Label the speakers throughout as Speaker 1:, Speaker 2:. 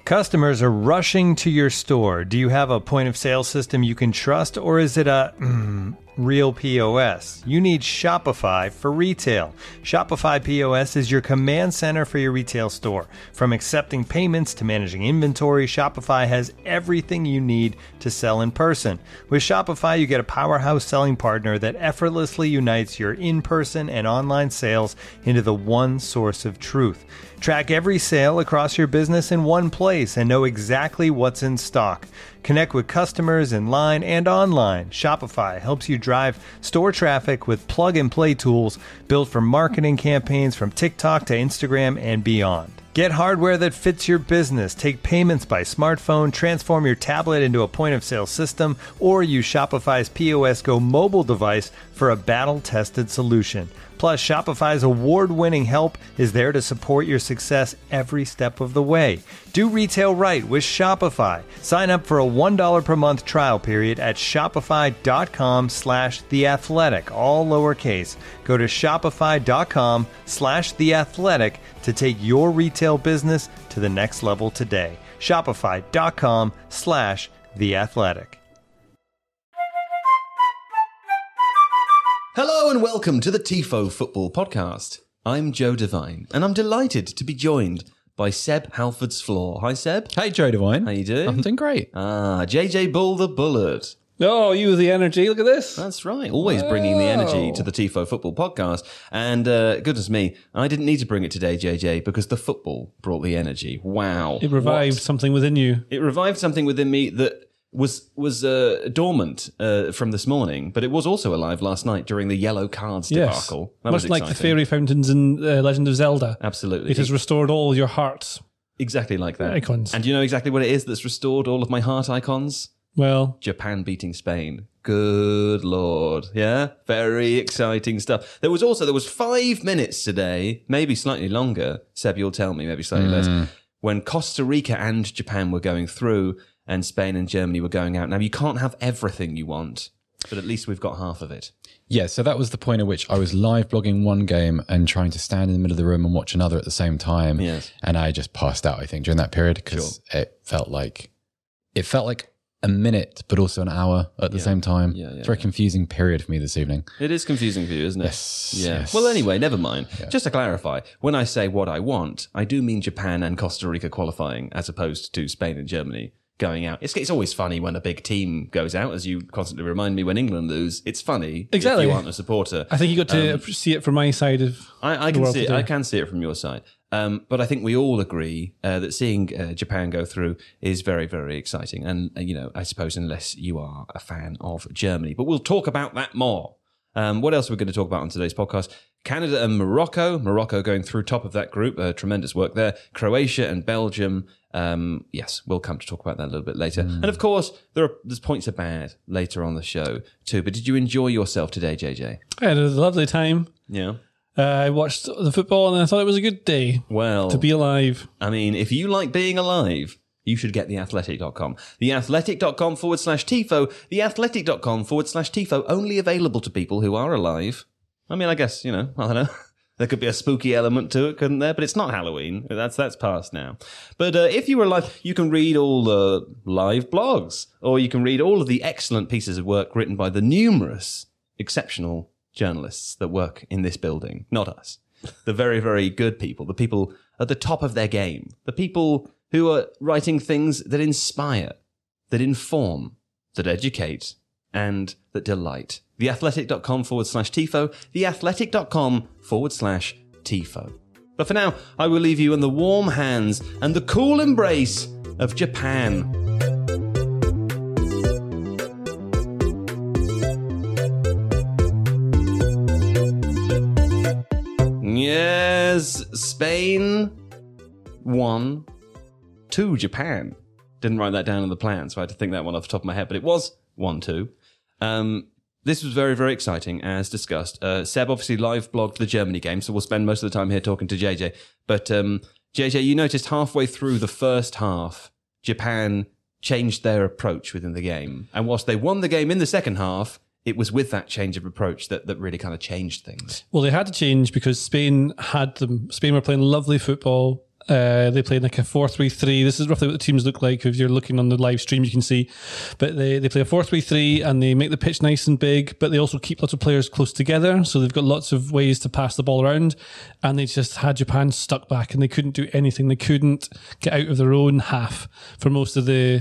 Speaker 1: Customers are rushing to your store. Do you have a point of sale system you can trust, or is it a real POS? You need Shopify for retail. Shopify POS is your command center for your retail store. From accepting payments to managing inventory, Shopify has everything you need to sell in person. With Shopify, you get a powerhouse selling partner that effortlessly unites your in-person and online sales into the one source of truth. Track every sale across your business in one place and know exactly what's in stock. Connect with customers in line and online. Shopify helps you drive store traffic with plug-and-play tools built for marketing campaigns from TikTok to Instagram and beyond. Get hardware that fits your business. Take payments by smartphone, transform your tablet into a point-of-sale system, or use Shopify's POS Go mobile device for a battle-tested solution. Plus, Shopify's award-winning help is there to support your success every step of the way. Do retail right with Shopify. Sign up for a $1 per month trial period at shopify.com/theathletic, all lowercase. Go to shopify.com/theathletic to take your retail business to the next level today. Shopify.com/theathletic.
Speaker 2: Hello and welcome to the TIFO Football Podcast. I'm Joe Devine, and I'm delighted to be joined by Seb Halford's Floor. Hi, Seb.
Speaker 3: Hey, Joe Devine.
Speaker 2: How you doing?
Speaker 3: I'm doing great.
Speaker 2: JJ Bull the Bullet.
Speaker 4: Oh, you with the energy. Look at this.
Speaker 2: That's right. Always bringing the energy to the TIFO Football Podcast. And goodness me, I didn't need to bring it today, JJ, because the football brought the energy. Wow.
Speaker 4: It revived something within you.
Speaker 2: It revived something within me that was dormant from this morning, but it was also alive last night during the yellow cards debacle. That
Speaker 4: Much
Speaker 2: was
Speaker 4: like the
Speaker 2: exciting.
Speaker 4: fairy fountains in Legend of Zelda.
Speaker 2: Absolutely.
Speaker 4: It has restored all your hearts.
Speaker 2: Exactly like that.
Speaker 4: Icons.
Speaker 2: And do you know exactly what it is that's restored all of my heart icons?
Speaker 4: Well,
Speaker 2: Japan beating Spain. Good Lord. Yeah? Very exciting stuff. There was 5 minutes today, maybe slightly longer, Seb, you'll tell me, maybe slightly less, when Costa Rica and Japan were going through and Spain and Germany were going out. Now, you can't have everything you want, but at least we've got half of it.
Speaker 3: Yeah, so that was the point at which I was live blogging one game and trying to stand in the middle of the room and watch another at the same time.
Speaker 2: Yes.
Speaker 3: And I just passed out, I think, during that period because it felt like a minute, but also an hour at the same time. It's a very confusing period for me this evening.
Speaker 2: It is confusing for you, isn't it?
Speaker 3: Yes.
Speaker 2: Yeah.
Speaker 3: Yes.
Speaker 2: Well, anyway, never mind. Yeah. Just to clarify, when I say what I want, I do mean Japan and Costa Rica qualifying as opposed to Spain and Germany going out. It's always funny when a big team goes out, as you constantly remind me when England lose. It's funny
Speaker 4: exactly.
Speaker 2: if you aren't a supporter.
Speaker 4: I think you got to see it from my side of
Speaker 2: I can see it. I can see it from your side. But I think we all agree that seeing Japan go through is very, very exciting. And, I suppose unless you are a fan of Germany. But we'll talk about that more. What else are we going to talk about on today's podcast? Canada and Morocco. Morocco going through top of that group. Tremendous work there. Croatia and Belgium. Yes, we'll come to talk about that a little bit later. And of course, there's points are bad later on the show too. But did you enjoy yourself today, JJ?
Speaker 4: I had a lovely time.
Speaker 2: Yeah.
Speaker 4: I watched the football and I thought it was a good day to be alive.
Speaker 2: I mean, if you like being alive, you should get theathletic.com. Theathletic.com/TIFO. Theathletic.com/TIFO. Only available to people who are alive. I mean, I guess, I don't know. There could be a spooky element to it, couldn't there? But it's not Halloween. That's past now. But if you were alive, you can read all the live blogs, or you can read all of the excellent pieces of work written by the numerous exceptional journalists that work in this building. Not us. The very, very good people. The people at the top of their game. The people who are writing things that inspire, that inform, that educate, and that delight. Theathletic.com/TIFO. Theathletic.com/TIFO. But for now, I will leave you in the warm hands and the cool embrace of Japan. Yes, Spain won to Japan. Didn't write that down in the plan, so I had to think that one off the top of my head, but it was 1-2. This was very, very exciting, as discussed. Seb obviously live blogged the Germany game, so we'll spend most of the time here talking to JJ. But JJ, you noticed halfway through the first half, Japan changed their approach within the game. And whilst they won the game in the second half, it was with that change of approach that really kind of changed things.
Speaker 4: Well, they had to change because Spain had them. Spain were playing lovely football. They played like a 4-3-3. This is roughly what the teams look like. If you're looking on the live stream, you can see. But they play a 4-3-3 and they make the pitch nice and big, but they also keep lots of players close together. So they've got lots of ways to pass the ball around. And they just had Japan stuck back and they couldn't do anything. They couldn't get out of their own half for most of the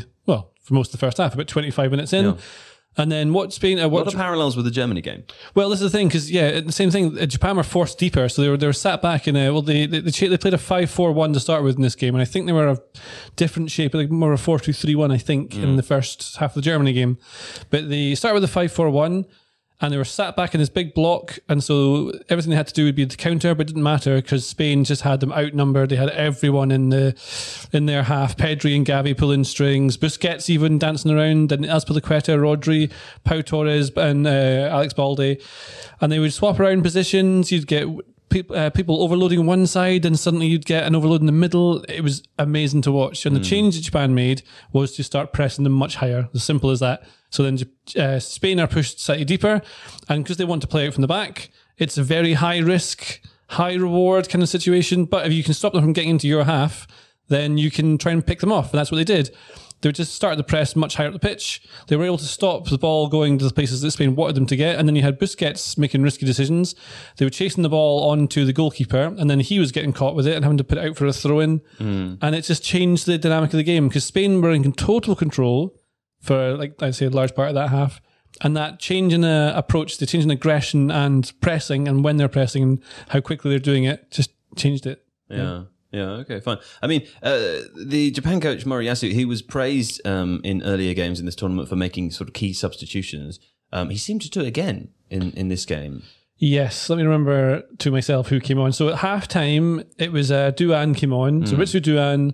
Speaker 4: first half, about 25 minutes in. Yeah. And then what are the
Speaker 2: parallels with the Germany game?
Speaker 4: Well, this is the thing, because the same thing. Japan were forced deeper, so they were sat back in they played a 5-4-1 to start with in this game, and I think they were a different shape, like more a 4-2-3-1, I think, in the first half of the Germany game. But they started with a 5-4-1. And they were sat back in this big block, and so everything they had to do would be the counter, but it didn't matter because Spain just had them outnumbered. They had everyone in their half. Pedri and Gavi pulling strings, Busquets even dancing around, and Azpilicueta, Rodri, Pau Torres, and Alex Balde. And they would swap around positions. You'd get people overloading one side, and suddenly you'd get an overload in the middle. It was amazing to watch. And the change that Japan made was to start pressing them much higher. As simple as that. So then Spain are pushed slightly deeper, and because they want to play out from the back, it's a very high risk, high reward kind of situation. But if you can stop them from getting into your half, then you can try and pick them off. And that's what they did. They just started the press much higher up the pitch. They were able to stop the ball going to the places that Spain wanted them to get. And then you had Busquets making risky decisions. They were chasing the ball onto the goalkeeper, and then he was getting caught with it and having to put it out for a throw-in. And it just changed the dynamic of the game because Spain were in total control for, like I'd say, a large part of that half. And that change in approach, the change in aggression and pressing, and when they're pressing and how quickly they're doing it, just changed it.
Speaker 2: Yeah. Yeah, okay, fine. I mean, the Japan coach Moriyasu, he was praised in earlier games in this tournament for making sort of key substitutions. He seemed to do it again in this game.
Speaker 4: Yes, let me remember to myself who came on. So at halftime, it was Duan came on. So Ritsu Duan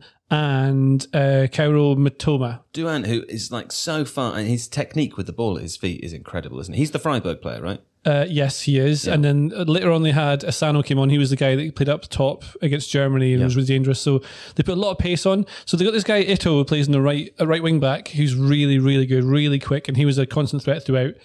Speaker 4: and Kaoru Mitoma.
Speaker 2: Duan, who is like so far, and his technique with the ball at his feet is incredible, isn't he? He's the Freiburg player, right?
Speaker 4: Yes, he is. Yeah. And then later on they had Asano came on. He was the guy that played up top against Germany and was really dangerous. So they put a lot of pace on. So they got this guy Ito who plays in the right wing back, who's really, really good, really quick, and he was a constant threat throughout.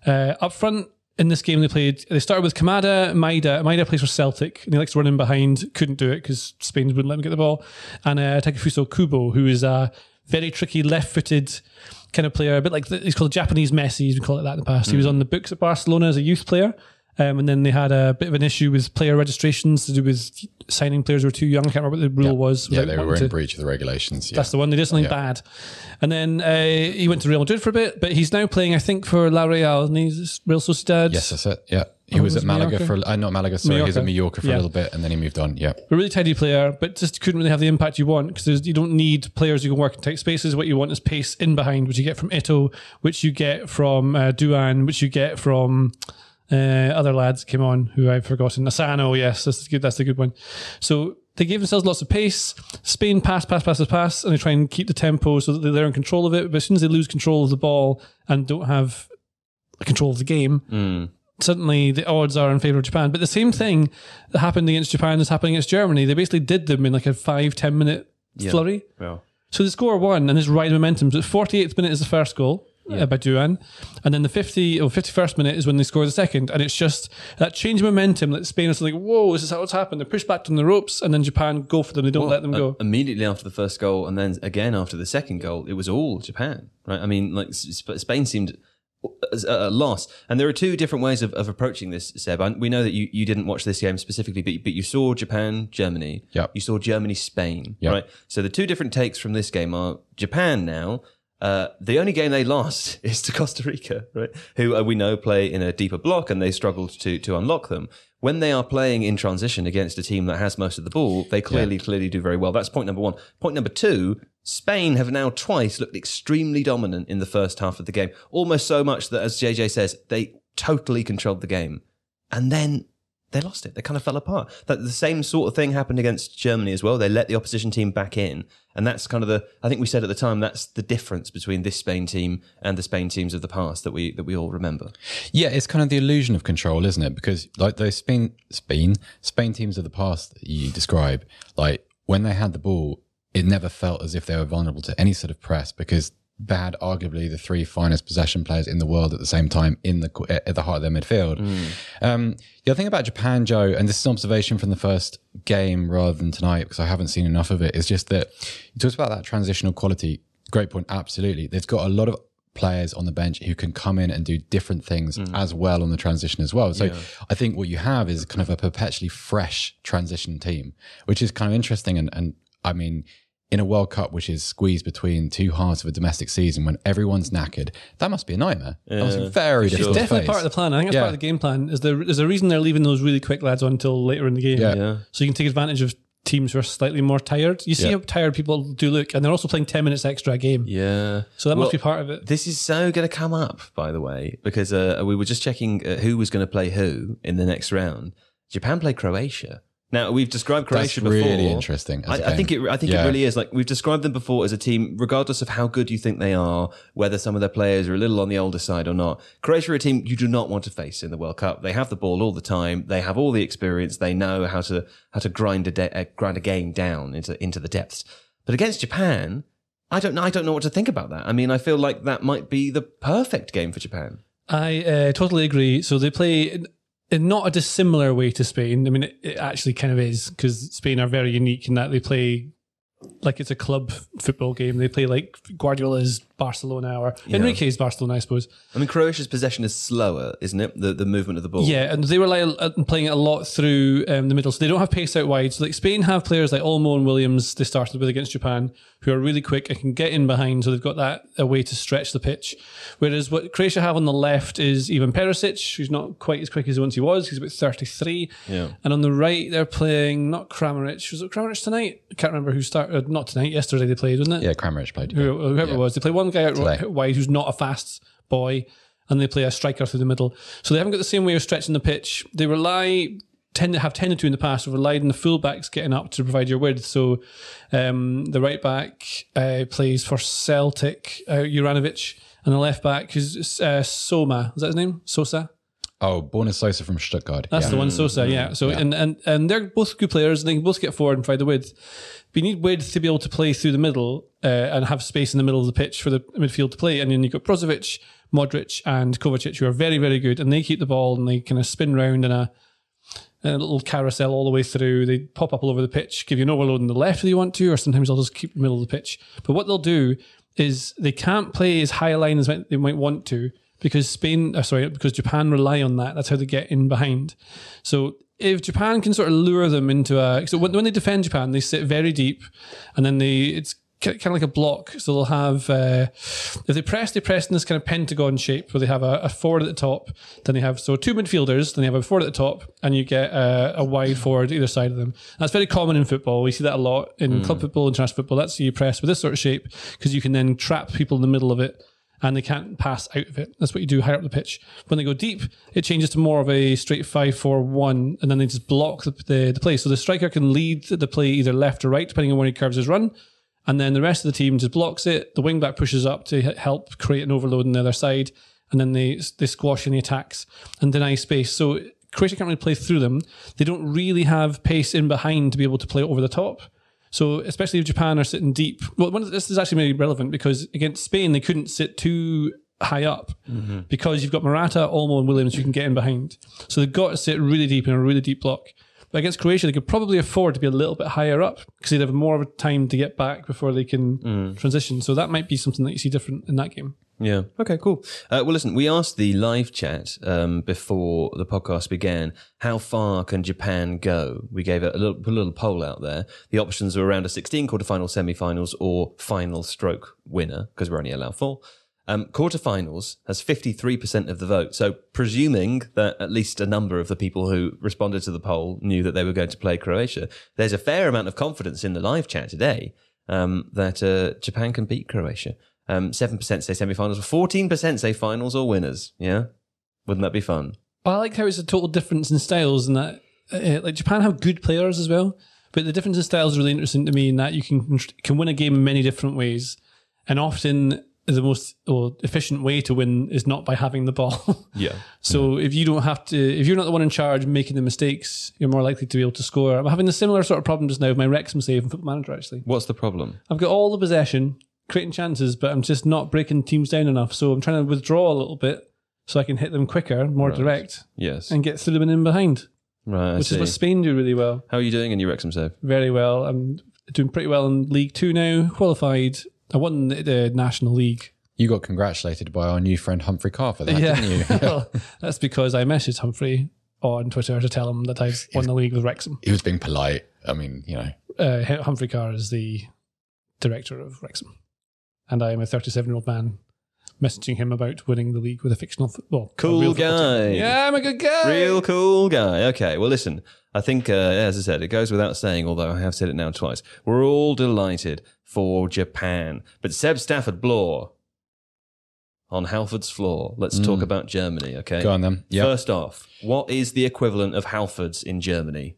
Speaker 4: Up front in this game they started with Kamada Maeda. Maeda plays for Celtic and he likes to run in behind. Couldn't do it because Spain wouldn't let him get the ball. And Takefuso Kubo, who is a very tricky left-footed kind of player, a bit like he's called Japanese Messi, he's been called it that in the past. He was on the books at Barcelona as a youth player, and then they had a bit of an issue with player registrations to do with signing players who were too young. I can't remember what the rule was.
Speaker 3: Yeah, they were in breach of the regulations. Yeah.
Speaker 4: That's the one. They did something bad. And then he went to Real Madrid for a bit, but he's now playing, I think, for La Real, and he's Real Sociedad.
Speaker 3: Yes, that's it. Yeah. He was at Malaga not Malaga, sorry. He was at Mallorca for a little bit, and then he moved on. Yeah.
Speaker 4: A really tidy player, but just couldn't really have the impact you want because you don't need players who can work in tight spaces. What you want is pace in behind, which you get from Ito, which you get from Duan, which you get from other lads came on who I've forgotten. Asano, yes, that's good. That's the good one. So they gave themselves lots of pace. Spain pass, and they try and keep the tempo so that they're in control of it. But as soon as they lose control of the ball and don't have control of the game, suddenly the odds are in favour of Japan. But the same thing that happened against Japan is happening against Germany. They basically did them in like a 5-10 minute flurry. Yeah. So they score one and this ride momentum. So the 48th minute is the first goal. By Duan, and then the 51st minute is when they score the second, and it's just that change of momentum that Spain is like, whoa, this is how it's happened. They're pushed back on the ropes, and then Japan go for them. They don't let them go.
Speaker 2: Immediately after the first goal, and then again after the second goal, it was all Japan, right? I mean, like Spain seemed at a loss, and there are two different ways of approaching this, Seb. We know that you didn't watch this game specifically, but you saw Japan, Germany.
Speaker 3: Yep.
Speaker 2: You saw Germany, Spain, right? So the two different takes from this game are Japan now. The only game they lost is to Costa Rica, right? Who we know play in a deeper block, and they struggled to unlock them. When they are playing in transition against a team that has most of the ball, they clearly do very well. That's point number one. Point number two, Spain have now twice looked extremely dominant in the first half of the game. Almost so much that, as JJ says, they totally controlled the game. And then they lost it. They kind of fell apart. That the same sort of thing happened against Germany as well. They let the opposition team back in. And that's kind of I think we said at the time, that's the difference between this Spain team and the Spain teams of the past that we all remember.
Speaker 3: Yeah, it's kind of the illusion of control, isn't it? Because like those Spain teams of the past that you describe, like when they had the ball, it never felt as if they were vulnerable to any sort of press because had arguably the 3 finest possession players in the world at the same time at the heart of their midfield. The other thing about Japan, Joe, and this is an observation from the first game rather than tonight because I haven't seen enough of it, is just that you talked about that transitional quality. Great point, absolutely. They've got a lot of players on the bench who can come in and do different things as well on the transition as well. So I think what you have is kind of a perpetually fresh transition team, which is kind of interesting. And I mean, in a World Cup, which is squeezed between 2 halves of a domestic season when everyone's knackered, that must be a nightmare. That must be very difficult.
Speaker 4: It's definitely part of the plan. I think it's part of the game plan. There's a reason they're leaving those really quick lads on until later in the game. So you can take advantage of teams who are slightly more tired. You see how tired people do look, and they're also playing 10 minutes extra a game. So that must be part of it.
Speaker 2: This is so going to come up, by the way, because we were just checking who was going to play who in the next round. Japan play Croatia. Now, we've described Croatia before.
Speaker 3: That's really interesting.
Speaker 2: I think it really is. Like, we've described them before as a team, regardless of how good you think they are, whether some of their players are a little on the older side or not. Croatia are a team you do not want to face in the World Cup. They have the ball all the time. They have all the experience. They know how to grind a game down into the depths. But against Japan, I don't know what to think about that. I mean, I feel like that might be the perfect game for Japan.
Speaker 4: I totally agree. So they play in not a dissimilar way to Spain. I mean, it actually kind of is, because Spain are very unique in that they play like it's a club football game. They play like Guardiola's Barcelona or Enrique's Barcelona, I suppose.
Speaker 2: I mean, Croatia's possession is slower, isn't it? The movement of the ball.
Speaker 4: Yeah, and they rely on playing it a lot through the middle, so they don't have pace out wide. So like Spain have players like Olmo and Williams they started with against Japan, who are really quick and can get in behind, so they've got that a way to stretch the pitch. Whereas what Croatia have on the left is Ivan Perisic, who's not quite as quick as once he was. He's about 33. And on the right, they're playing not Kramaric. Was it Kramaric tonight? I can't remember who started. Not tonight. Yesterday they played, wasn't it?
Speaker 3: Yeah, Kramaric played.
Speaker 4: Whoever it was. They play one guy out wide who's not a fast boy, and they play a striker through the middle. So they haven't got the same way of stretching the pitch. They tended to in the past, have relied on the fullbacks getting up to provide your width. So the right back plays for Celtic, Juranovic, and the left back is Soma. Is that his name? Sosa?
Speaker 3: Oh, Borna Sosa from Stuttgart.
Speaker 4: That's the one, Sosa, yeah. So and they're both good players, and they can both get forward and provide the width. But you need width to be able to play through the middle and have space in the middle of the pitch for the midfield to play. And then you've got Brozovic, Modric, and Kovacic, who are very, very good, and they keep the ball and they kind of spin round in a little carousel all the way through. They pop up all over the pitch, give you an overload on the left if you want to, or sometimes they'll just keep the middle of the pitch. But what they'll do is they can't play as high a line as they might want to, because Japan rely on that. That's how they get in behind. So if Japan can sort of lure them into so when they defend Japan, they sit very deep, and then it's kind of like a block. So they'll have, if they press in this kind of pentagon shape where they have a forward at the top, then they have, so 2 midfielders, then they have a forward at the top, and you get a wide forward either side of them. That's very common in football. We see that a lot in club football, international football. That's how you press with this sort of shape, because you can then trap people in the middle of it, and they can't pass out of it. That's what you do higher up the pitch. When they go deep, it changes to more of a straight 5-4-1, and then they just block the play. So the striker can lead the play either left or right, depending on where he curves his run, and then the rest of the team just blocks it. The wing-back pushes up to help create an overload on the other side, and then they squash any attacks and deny space. So Croatia can't really play through them. They don't really have pace in behind to be able to play over the top. So especially if Japan are sitting deep, this is actually really relevant, because against Spain, they couldn't sit too high up because you've got Morata, Olmo and Williams who can get in behind. So they've got to sit really deep in a really deep block. But against Croatia, they could probably afford to be a little bit higher up, because they'd have more of a time to get back before they can transition. So that might be something that you see different in that game.
Speaker 2: Yeah. Okay, cool. Well, listen, we asked the live chat before the podcast began, how far can Japan go? We gave a little poll out there. The options are around a 16 quarterfinal, semi-finals, or final stroke winner, because we're only allowed 4. Quarterfinals has 53% of the vote. So presuming that at least a number of the people who responded to the poll knew that they were going to play Croatia, there's a fair amount of confidence in the live chat today that Japan can beat Croatia. 7% say semi-finals, 14% say finals or winners. Yeah? Wouldn't that be fun?
Speaker 4: I like how it's a total difference in styles, and that like Japan have good players as well, but the difference in styles is really interesting to me in that you can win a game in many different ways, and often the most efficient way to win is not by having the ball.
Speaker 2: Yeah.
Speaker 4: So if you're not the one in charge making the mistakes, you're more likely to be able to score. I'm having a similar sort of problem just now with my Wrexham save in Football Manager, actually.
Speaker 2: What's the problem?
Speaker 4: I've got all the possession, creating chances, but I'm just not breaking teams down enough. So I'm trying to withdraw a little bit so I can hit them quicker, more direct,
Speaker 2: Yes.
Speaker 4: and get through them and in behind,
Speaker 2: Right.
Speaker 4: which is what Spain do really well.
Speaker 2: How are you doing in your Wrexham save?
Speaker 4: Very well. I'm doing pretty well in League 2 now, qualified. I won the National League.
Speaker 3: You got congratulated by our new friend Humphrey Carr for that, didn't you?
Speaker 4: Well, that's because I messaged Humphrey on Twitter to tell him that I've won the league with Wrexham.
Speaker 3: He was being polite. I mean,
Speaker 4: Humphrey Carr is the director of Wrexham. And I am a 37-year-old man messaging him about winning the league with a fictional football.
Speaker 2: Cool guy.
Speaker 4: Yeah, I'm a good guy.
Speaker 2: Real cool guy. Okay, well, listen, I think, as I said, it goes without saying, although I have said it now twice, we're all delighted for Japan. But Seb Stafford Bloor on Halford's floor. Let's talk about Germany, okay?
Speaker 3: Go on then. Yep.
Speaker 2: First off, what is the equivalent of Halford's in Germany?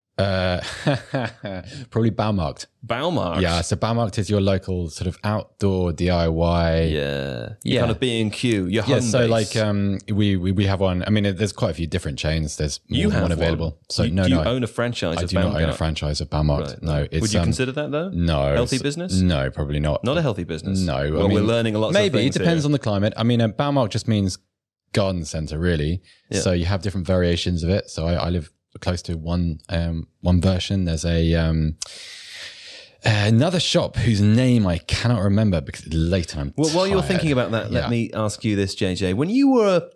Speaker 3: Probably Baumarkt.
Speaker 2: Baumarkt.
Speaker 3: Yeah, so Baumarkt is your local sort of outdoor DIY.
Speaker 2: Yeah.
Speaker 3: Yeah.
Speaker 2: Kind of B&Q, your home
Speaker 3: Yeah, so
Speaker 2: base.
Speaker 3: like we have one. I mean, there's quite a few different chains. There's more
Speaker 2: You
Speaker 3: than
Speaker 2: have
Speaker 3: one available. So
Speaker 2: you,
Speaker 3: no,
Speaker 2: do you
Speaker 3: no,
Speaker 2: own a franchise
Speaker 3: I
Speaker 2: of
Speaker 3: do not own a
Speaker 2: Baumgart?
Speaker 3: franchise of Baumarkt.
Speaker 2: Right,
Speaker 3: No, it's
Speaker 2: Would you consider that though?
Speaker 3: no
Speaker 2: Healthy
Speaker 3: it's-
Speaker 2: business?
Speaker 3: No, probably not.
Speaker 2: Not a healthy business.
Speaker 3: No,
Speaker 2: Well,
Speaker 3: I mean,
Speaker 2: we're learning a lot.
Speaker 3: Maybe
Speaker 2: of
Speaker 3: it
Speaker 2: things
Speaker 3: depends
Speaker 2: here.
Speaker 3: on the climate. I mean, Baumarkt just means garden centre, really.
Speaker 2: Yeah.
Speaker 3: So you have different variations of it. So I live close to one version. There's another shop whose name I cannot remember because it's late and I'm
Speaker 2: Well, while you're
Speaker 3: tired.
Speaker 2: thinking about that, let
Speaker 3: Yeah.
Speaker 2: me ask you this, JJ. When you were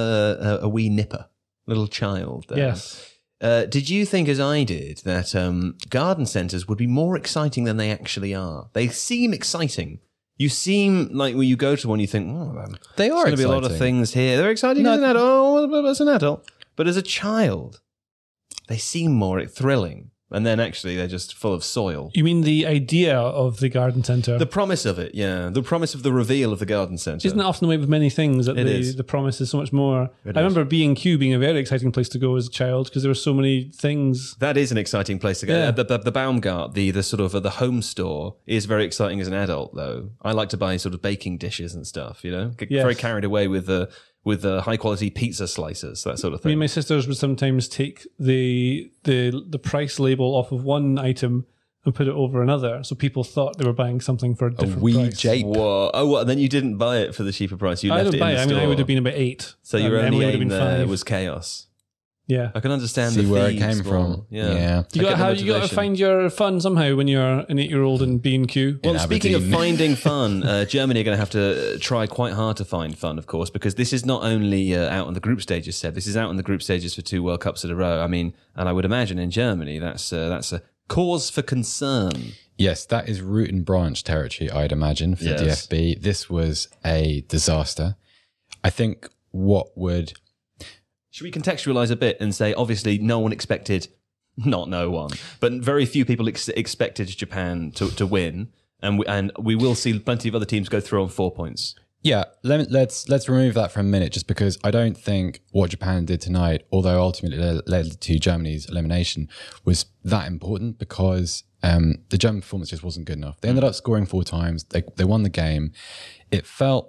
Speaker 2: a wee nipper, little child,
Speaker 4: Yes.
Speaker 2: did you think, as I did, that garden centres would be more exciting than they actually are? They seem exciting. You seem like when you go to one, you think,
Speaker 3: They
Speaker 2: there's
Speaker 3: are
Speaker 2: going to be a lot of
Speaker 3: exciting.
Speaker 2: things here. They're exciting
Speaker 3: No,
Speaker 2: as an adult. Oh, as an adult. But as a child, they seem more thrilling. And then actually, they're just full of soil.
Speaker 4: You mean the idea of the garden centre?
Speaker 2: The promise of it, yeah. The promise of the reveal of the garden centre.
Speaker 4: Isn't that often the way with many things that
Speaker 2: It is.
Speaker 4: the promise is so much more?
Speaker 2: It
Speaker 4: I
Speaker 2: is.
Speaker 4: remember B&Q being a very exciting place to go as a child because there were so many things.
Speaker 2: That is an exciting place to go.
Speaker 4: Yeah.
Speaker 2: The Baumgart, the sort of the home store, is very exciting as an adult. Though I like to buy sort of baking dishes and stuff. You know, get
Speaker 4: Yes.
Speaker 2: very carried away with the high quality pizza slices, that sort of
Speaker 4: Me
Speaker 2: thing.
Speaker 4: and my sisters would sometimes take the price label off of one item and put it over another, so people thought they were buying something for a different
Speaker 3: wee
Speaker 4: price.
Speaker 3: jape.
Speaker 2: Whoa! Oh, what? And then you didn't buy it for the cheaper price. You
Speaker 4: I
Speaker 2: left
Speaker 4: didn't
Speaker 2: it
Speaker 4: buy
Speaker 2: in
Speaker 4: it.
Speaker 2: the
Speaker 4: I mean, I
Speaker 2: store.
Speaker 4: would have been about 8.
Speaker 2: So your
Speaker 4: and
Speaker 2: only
Speaker 4: Emily would have
Speaker 2: aim
Speaker 4: been
Speaker 2: there
Speaker 4: 5.
Speaker 2: was chaos.
Speaker 4: Yeah.
Speaker 2: I can understand
Speaker 3: See
Speaker 2: the
Speaker 3: where it
Speaker 2: thieves
Speaker 3: came
Speaker 2: more.
Speaker 3: from.
Speaker 2: Yeah.
Speaker 3: Yeah.
Speaker 4: You
Speaker 2: I
Speaker 4: got
Speaker 2: get the
Speaker 4: you got to
Speaker 2: motivation.
Speaker 4: find your fun somehow when you're an 8-year-old in B&Q.
Speaker 2: Well,
Speaker 3: in
Speaker 2: speaking of
Speaker 3: Aberdeen.
Speaker 2: finding fun, Germany are going to have to try quite hard to find fun, of course, because this is not only out on the group stages, Seb. This is out on the group stages for 2 World Cups in a row. I mean, and I would imagine in Germany that's a cause for concern.
Speaker 3: Yes, that is root and branch territory, I'd imagine, for
Speaker 2: Yes.
Speaker 3: the DFB. This was a disaster. I think what would...
Speaker 2: Should we contextualize a bit and say, obviously, no one expected, not no one, but very few people expected Japan to win, and we will see plenty of other teams go through on 4 points.
Speaker 3: Yeah, let's remove that for a minute, just because I don't think what Japan did tonight, although ultimately led to Germany's elimination, was that important, because the German performance just wasn't good enough. They ended up scoring 4 times. They won the game. It felt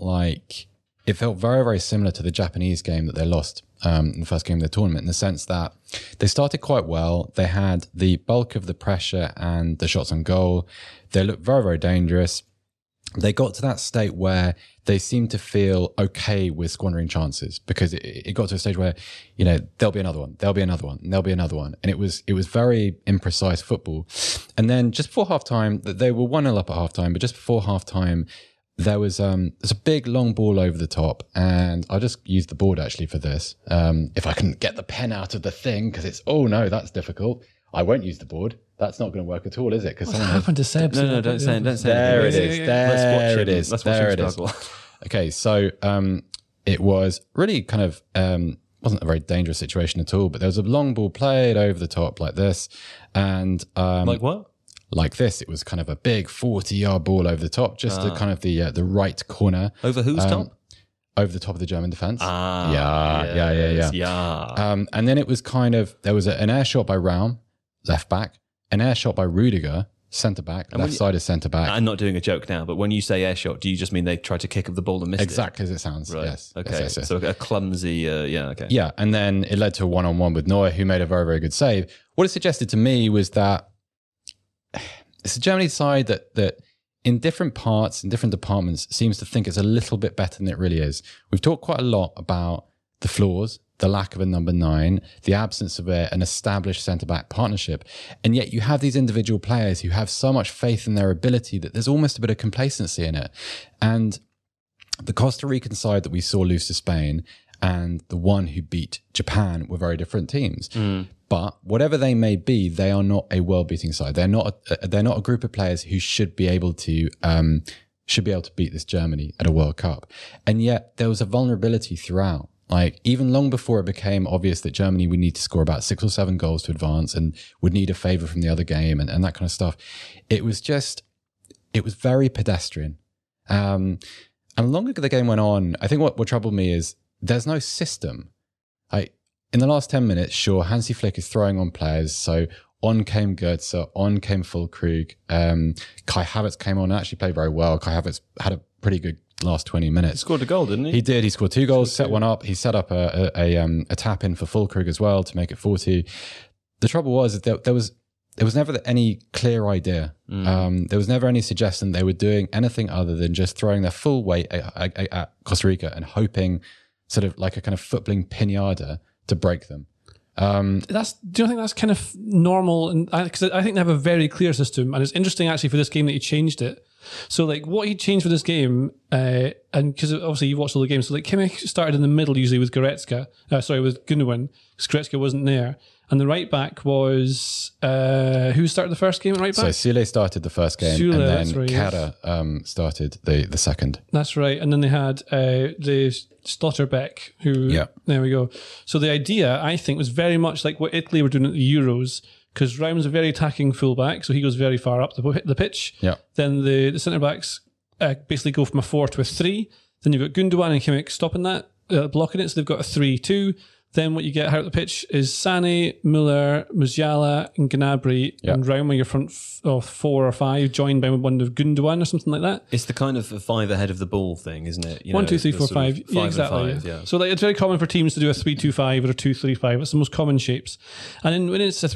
Speaker 3: very, very similar to the Japanese game that they lost in the first game of the tournament, in the sense that they started quite well. They had the bulk of the pressure and the shots on goal. They looked very, very dangerous. They got to that state where they seemed to feel okay with squandering chances, because it got to a stage where, there'll be another one, there'll be another one, there'll be another one. And it was very imprecise football. And then just before halftime, they were 1-0 up at halftime, but just before halftime, there's a big long ball over the top, and I just used the board actually for this. If I can get the pen out of the thing, because that's difficult. I won't use the board. That's not going to work at all, is it? Because
Speaker 4: What happened to Seb?
Speaker 2: No, don't say it. Don't say
Speaker 3: There
Speaker 2: it.
Speaker 3: it is. There it is.
Speaker 2: Let's watch
Speaker 3: There
Speaker 2: him
Speaker 3: it is.
Speaker 2: struggle.
Speaker 3: Okay, so it was really kind of wasn't a very dangerous situation at all, but there was a long ball played over the top like this, and
Speaker 2: Like what?
Speaker 3: like this. It was kind of a big 40-yard ball over the top, just to kind of the right corner
Speaker 2: Over whose top?
Speaker 3: over the top of the German defense.
Speaker 2: Yeah.
Speaker 3: And then it was kind of, there was an air shot by Raum, left back, an air shot by Rudiger, centre back, left side is centre back.
Speaker 2: I'm not doing a joke now, but when you say air shot, do you just mean they tried to kick up the ball and missed
Speaker 3: Exactly as it sounds.
Speaker 2: it? Right.
Speaker 3: Yes.
Speaker 2: Okay.
Speaker 3: Yes, yes.
Speaker 2: So a clumsy, okay.
Speaker 3: Yeah, and then it led to a one-on-one with Neuer, who made a very, very good save. What it suggested to me was that it's a Germany side that in different parts, in different departments, seems to think it's a little bit better than it really is. We've talked quite a lot about the flaws, the lack of a number 9, the absence of an established centre-back partnership. And yet you have these individual players who have so much faith in their ability that there's almost a bit of complacency in it. And the Costa Rican side that we saw lose to Spain and the one who beat Japan were very different teams. But whatever they may be, they are not a world-beating side. They're not a group of players who should be able to beat this Germany at a World Cup. And yet there was a vulnerability throughout. Like, even long before it became obvious that Germany would need to score about 6 or 7 goals to advance and would need a favour from the other game and that kind of stuff, it was very pedestrian. And the longer the game went on, I think what troubled me is there's no system. In the last 10 minutes, sure, Hansi Flick is throwing on players. So on came Götze, on came Füllkrug. Kai Havertz came on and actually played very well. Kai Havertz had a pretty good last 20 minutes.
Speaker 2: He scored a goal, didn't he?
Speaker 3: He did. He scored 2 goals, set one up. He set up a tap in for Füllkrug as well to make it 4-2. The trouble was that there was never any clear idea. There was never any suggestion they were doing anything other than just throwing their full weight at Costa Rica and hoping, sort of like a kind of footballing pinata, to break them.
Speaker 4: Do you think that's kind of normal? And because I think they have a very clear system, and it's interesting actually for this game that he changed it. So like what he changed for this game, and because obviously you've watched all the games, so like Kimmich started in the middle usually with Goretzka, with Gundogan, because Goretzka wasn't there. And the right back was who started the first game at right back?
Speaker 3: So Süle started the first game,
Speaker 4: Süle,
Speaker 3: and then Kehrer started the second.
Speaker 4: That's right. And then they had the Stotterbeck, who there we go. So the idea, I think, was very much like what Italy were doing at the Euros, because Raum's a very attacking fullback, so he goes very far up the pitch.
Speaker 3: Yeah.
Speaker 4: Then the centre backs basically go from a 4 to a 3. Then you've got Gundogan and Kimmich stopping that, blocking it, so they've got a 3-2. Then what you get out of the pitch is Sané, Müller, Musiala, and Gnabry, and Raum are your front 4 or 5, joined by one of Gundogan or something like that.
Speaker 2: It's the kind of 5 ahead of the ball thing, isn't it?
Speaker 4: 1, 2, 3, 4, 5. Yeah, exactly.
Speaker 2: 5, yeah.
Speaker 4: So like, it's very common for teams to do a 3-2-5 or a 2-3-5. It's the most common shapes. And then when it's a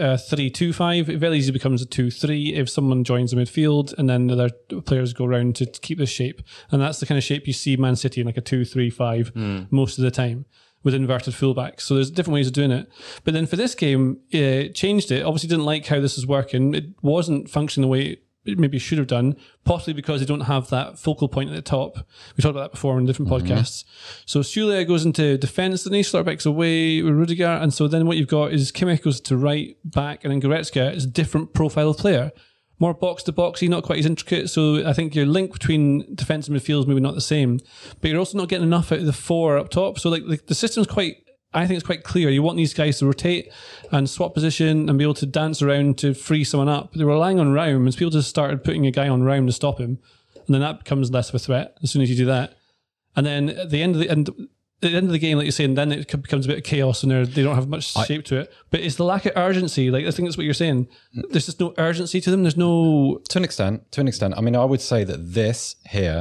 Speaker 4: 3-2-5, it very easily becomes a 2-3 if someone joins the midfield, and then the other players go around to keep this shape. And that's the kind of shape you see Man City in, like a 2-3-5 most of the time, with inverted fullbacks. So there's different ways of doing it. But then for this game, changed it. Obviously didn't like how this is working. It wasn't functioning the way it maybe should have done, possibly because they don't have that focal point at the top. We talked about that before in different podcasts. So Süle goes into defence, then Stotterbeck's away with Rudiger, and so then what you've got is Kimmich goes to right back, and then Goretzka is a different profile of player. More box to boxy, not quite as intricate. So I think your link between defence and midfield is maybe not the same. But you're also not getting enough out of the 4 up top. So like the system's I think it's quite clear. You want these guys to rotate and swap position and be able to dance around to free someone up. But they were relying on Raum, and people just started putting a guy on Raum to stop him. And then that becomes less of a threat as soon as you do that. And then at the end of the game, like you're saying, then it becomes a bit of chaos and they don't have much shape to it. But it's the lack of urgency. Like, I think that's what you're saying. There's just no urgency to them. There's no... To an extent. I mean, I would say that this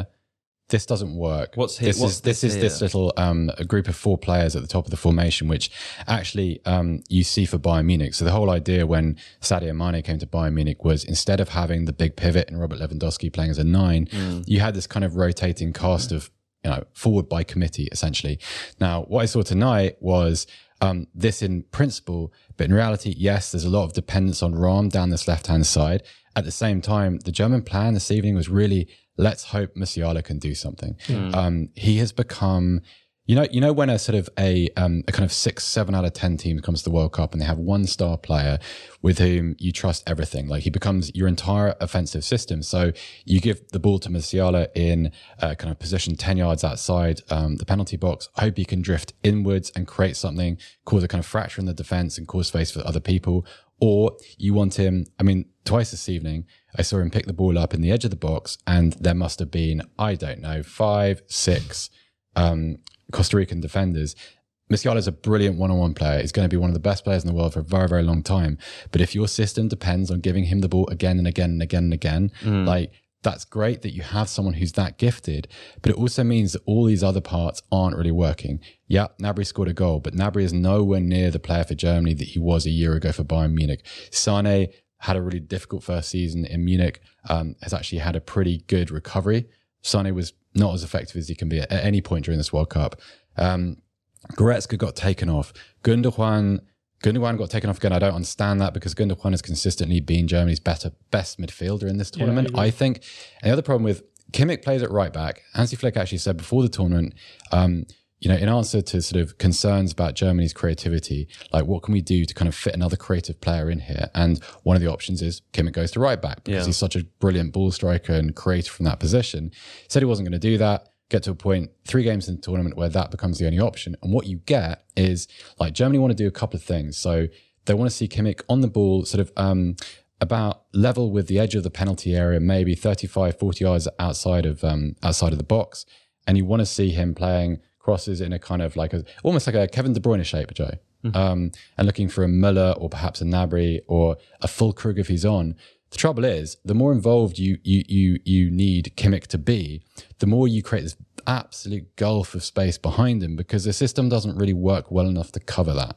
Speaker 4: doesn't work.
Speaker 2: What's here?
Speaker 3: This is this little a group of 4 players at the top of the formation, which actually you see for Bayern Munich. So the whole idea when Sadio Mane came to Bayern Munich was, instead of having the big pivot and Robert Lewandowski playing as a 9, you had this kind of rotating cast of, forward by committee, essentially. Now, what I saw tonight was this in principle, but in reality, yes, there's a lot of dependence on Raum down this left-hand side. At the same time, the German plan this evening was really, let's hope Musiala can do something. He has become, when a sort of a kind of 6-7 out of 10 team comes to the World Cup and they have one star player with whom you trust everything, like he becomes your entire offensive system. So you give the ball to Musiala in kind of position 10 yards outside the penalty box, hope he can drift inwards and create something, cause a kind of fracture in the defense and cause space for other people. Or you want him, twice this evening, I saw him pick the ball up in the edge of the box, and there must have been, 5, 6 Costa Rican defenders. Musiala is a brilliant one-on-one player. He's going to be one of the best players in the world for a very, very long time. But if your system depends on giving him the ball again and again and again and again, that's great that you have someone who's that gifted, but it also means that all these other parts aren't really working. Yeah, Gnabry scored a goal, but Gnabry is nowhere near the player for Germany that he was a year ago for Bayern Munich. Sané had a really difficult first season in Munich, has actually had a pretty good recovery. Sané was not as effective as he can be at any point during this World Cup. Goretzka got taken off. Gundogan got taken off again. I don't understand that because Gundogan has consistently been Germany's best midfielder in this tournament, I think. And the other problem with Kimmich plays at right back. Hansi Flick actually said before the tournament, in answer to sort of concerns about Germany's creativity, like what can we do to kind of fit another creative player in here? And one of the options is Kimmich goes to right back because he's such a brilliant ball striker and creator from that position. He said he wasn't going to do that. Get to a point 3 games in the tournament where that becomes the only option. And what you get is like Germany want to do a couple of things. So they want to see Kimmich on the ball, sort of about level with the edge of the penalty area, maybe 35, 40 yards outside of the box. And you want to see him playing crosses in a kind of like almost like a Kevin De Bruyne shape, Joe. And looking for a Müller or perhaps a Gnabry or a Füllkrug if he's on. The trouble is, the more involved you need Kimmich to be, the more you create this absolute gulf of space behind him because the system doesn't really work well enough to cover that.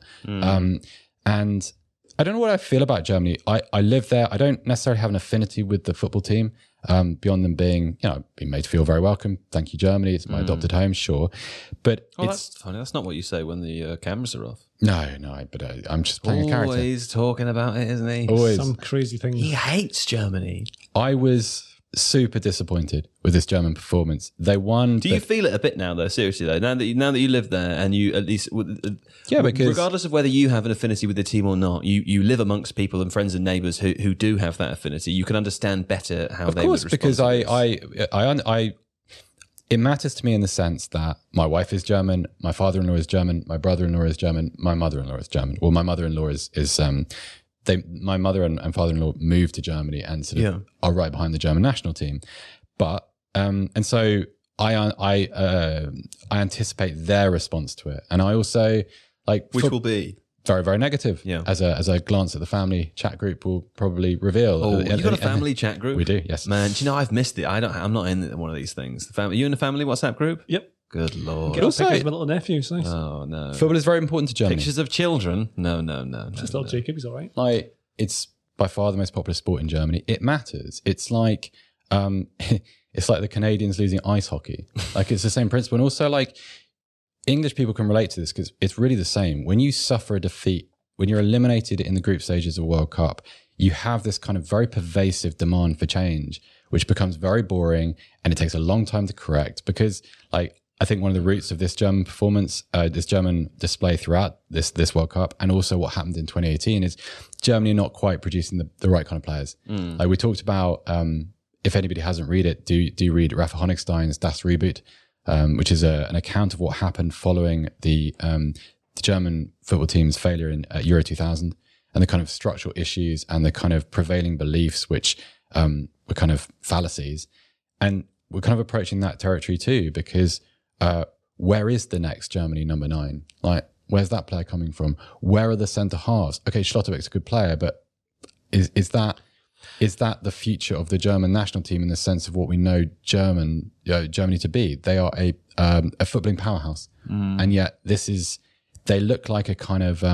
Speaker 3: And I don't know what I feel about Germany. I live there. I don't necessarily have an affinity with the football team beyond them being made to feel very welcome. Thank you, Germany. It's my adopted home, sure. But
Speaker 2: that's funny. That's not what you say when the cameras are off.
Speaker 3: No, but I'm just playing a character.
Speaker 2: Always talking about it, isn't he?
Speaker 3: Always.
Speaker 4: Some crazy thing.
Speaker 2: He hates Germany.
Speaker 3: I was super disappointed with this German performance. They won.
Speaker 2: Do you feel it a bit now, though? Seriously, though, now that you live there and you at least,
Speaker 3: because
Speaker 2: regardless of whether you have an affinity with the team or not, you live amongst people and friends and neighbours who do have that affinity. You can understand better how they would respond. Of course,
Speaker 3: because it matters to me in the sense that my wife is German, my father-in-law is German, my brother-in-law is German, my mother-in-law is German. Well, my mother-in-law my mother and father-in-law moved to Germany and sort of are right behind the German national team. But and so I anticipate their response to it, and I also
Speaker 2: which will be
Speaker 3: very, very negative.
Speaker 2: Yeah.
Speaker 3: As a glance at the family chat group will probably reveal.
Speaker 2: Oh, you got a family chat group?
Speaker 3: We do, yes.
Speaker 2: Man, do you know I've missed it? I'm not in one of these things. You in the family WhatsApp group?
Speaker 4: Yep.
Speaker 2: Good Lord.
Speaker 4: Get also, pictures of my little nephew. It's nice.
Speaker 2: Oh no.
Speaker 3: Football is very important to Germany.
Speaker 2: Pictures of children? No.
Speaker 4: Just little Jacob, he's all right.
Speaker 3: Like it's by far the most popular sport in Germany. It matters. It's like it's like the Canadians losing ice hockey. Like it's the same principle. And also like English people can relate to this because it's really the same. When you suffer a defeat, when you're eliminated in the group stages of World Cup, you have this kind of very pervasive demand for change, which becomes very boring and it takes a long time to correct because like I think one of the roots of this German performance, this German display throughout this World Cup and also what happened in 2018 is Germany not quite producing the right kind of players. Like we talked about, if anybody hasn't read it, do read Rafa Honigstein's Das Reboot, which is an account of what happened following the German football team's failure in Euro 2000 and the kind of structural issues and the kind of prevailing beliefs which were kind of fallacies. And we're kind of approaching that territory too because where is the next Germany number 9? Like, where's that player coming from? Where are the centre halves? Okay, Schlotterbeck's a good player, but is that the future of the German national team in the sense of what we know Germany to be? They are a footballing powerhouse, and yet they look like a kind of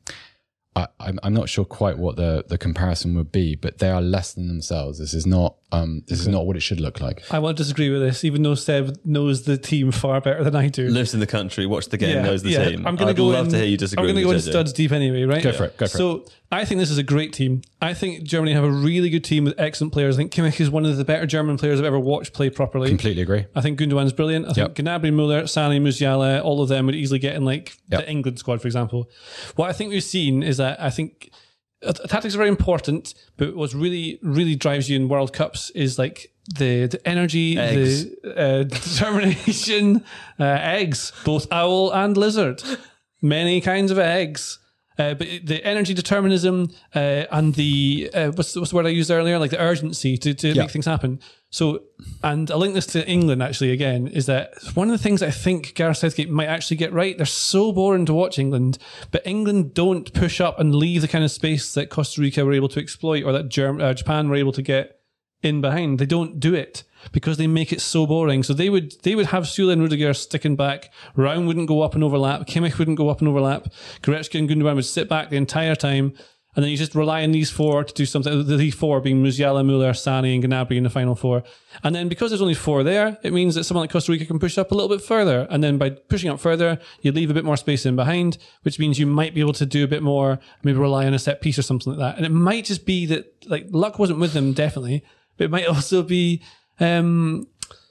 Speaker 3: I'm not sure quite what the comparison would be, but they are less than themselves. This is not what it should look like.
Speaker 4: I won't disagree with this, even though Seb knows the team far better than I do.
Speaker 2: Lives in the country, watched the game, knows the team.
Speaker 4: I'm going to
Speaker 2: love to hear you disagree.
Speaker 4: I'm going to go in studs deep anyway, right?
Speaker 3: Go for it.
Speaker 4: So I think this is a great team. I think Germany have a really good team with excellent players. I think Kimmich is one of the better German players I've ever watched play properly.
Speaker 3: Completely agree.
Speaker 4: I think Gundogan's brilliant. I think Gnabry, Müller, Sané, Musiala, all of them would easily get in the England squad, for example. What I think we've seen is that I think tactics are very important, but what really, really drives you in World Cups is like the energy,
Speaker 2: eggs.
Speaker 4: the determination, eggs, both owl and lizard, many kinds of eggs. But the energy, determinism, and the what's the word I used earlier, like the urgency to make things happen. So, and I link this to England actually again, is that one of the things I think Gareth Southgate might actually get right. They're so boring to watch England, but England don't push up and leave the kind of space that Costa Rica were able to exploit or that Japan were able to get in behind. They don't do it because they make it so boring. So they would have Süle and Rudiger sticking back. Raum wouldn't go up and overlap. Kimmich wouldn't go up and overlap. Goretzka and Gundogan would sit back the entire time. And then you just rely on these four to do something. The four being Musiala, Muller, Sane, and Gnabry in the final four. And then because there's only four there, it means that someone like Costa Rica can push up a little bit further. And then by pushing up further, you leave a bit more space in behind, which means you might be able to do a bit more, maybe rely on a set piece or something like that. And it might just be that, like, luck wasn't with them, definitely, but it might also be, the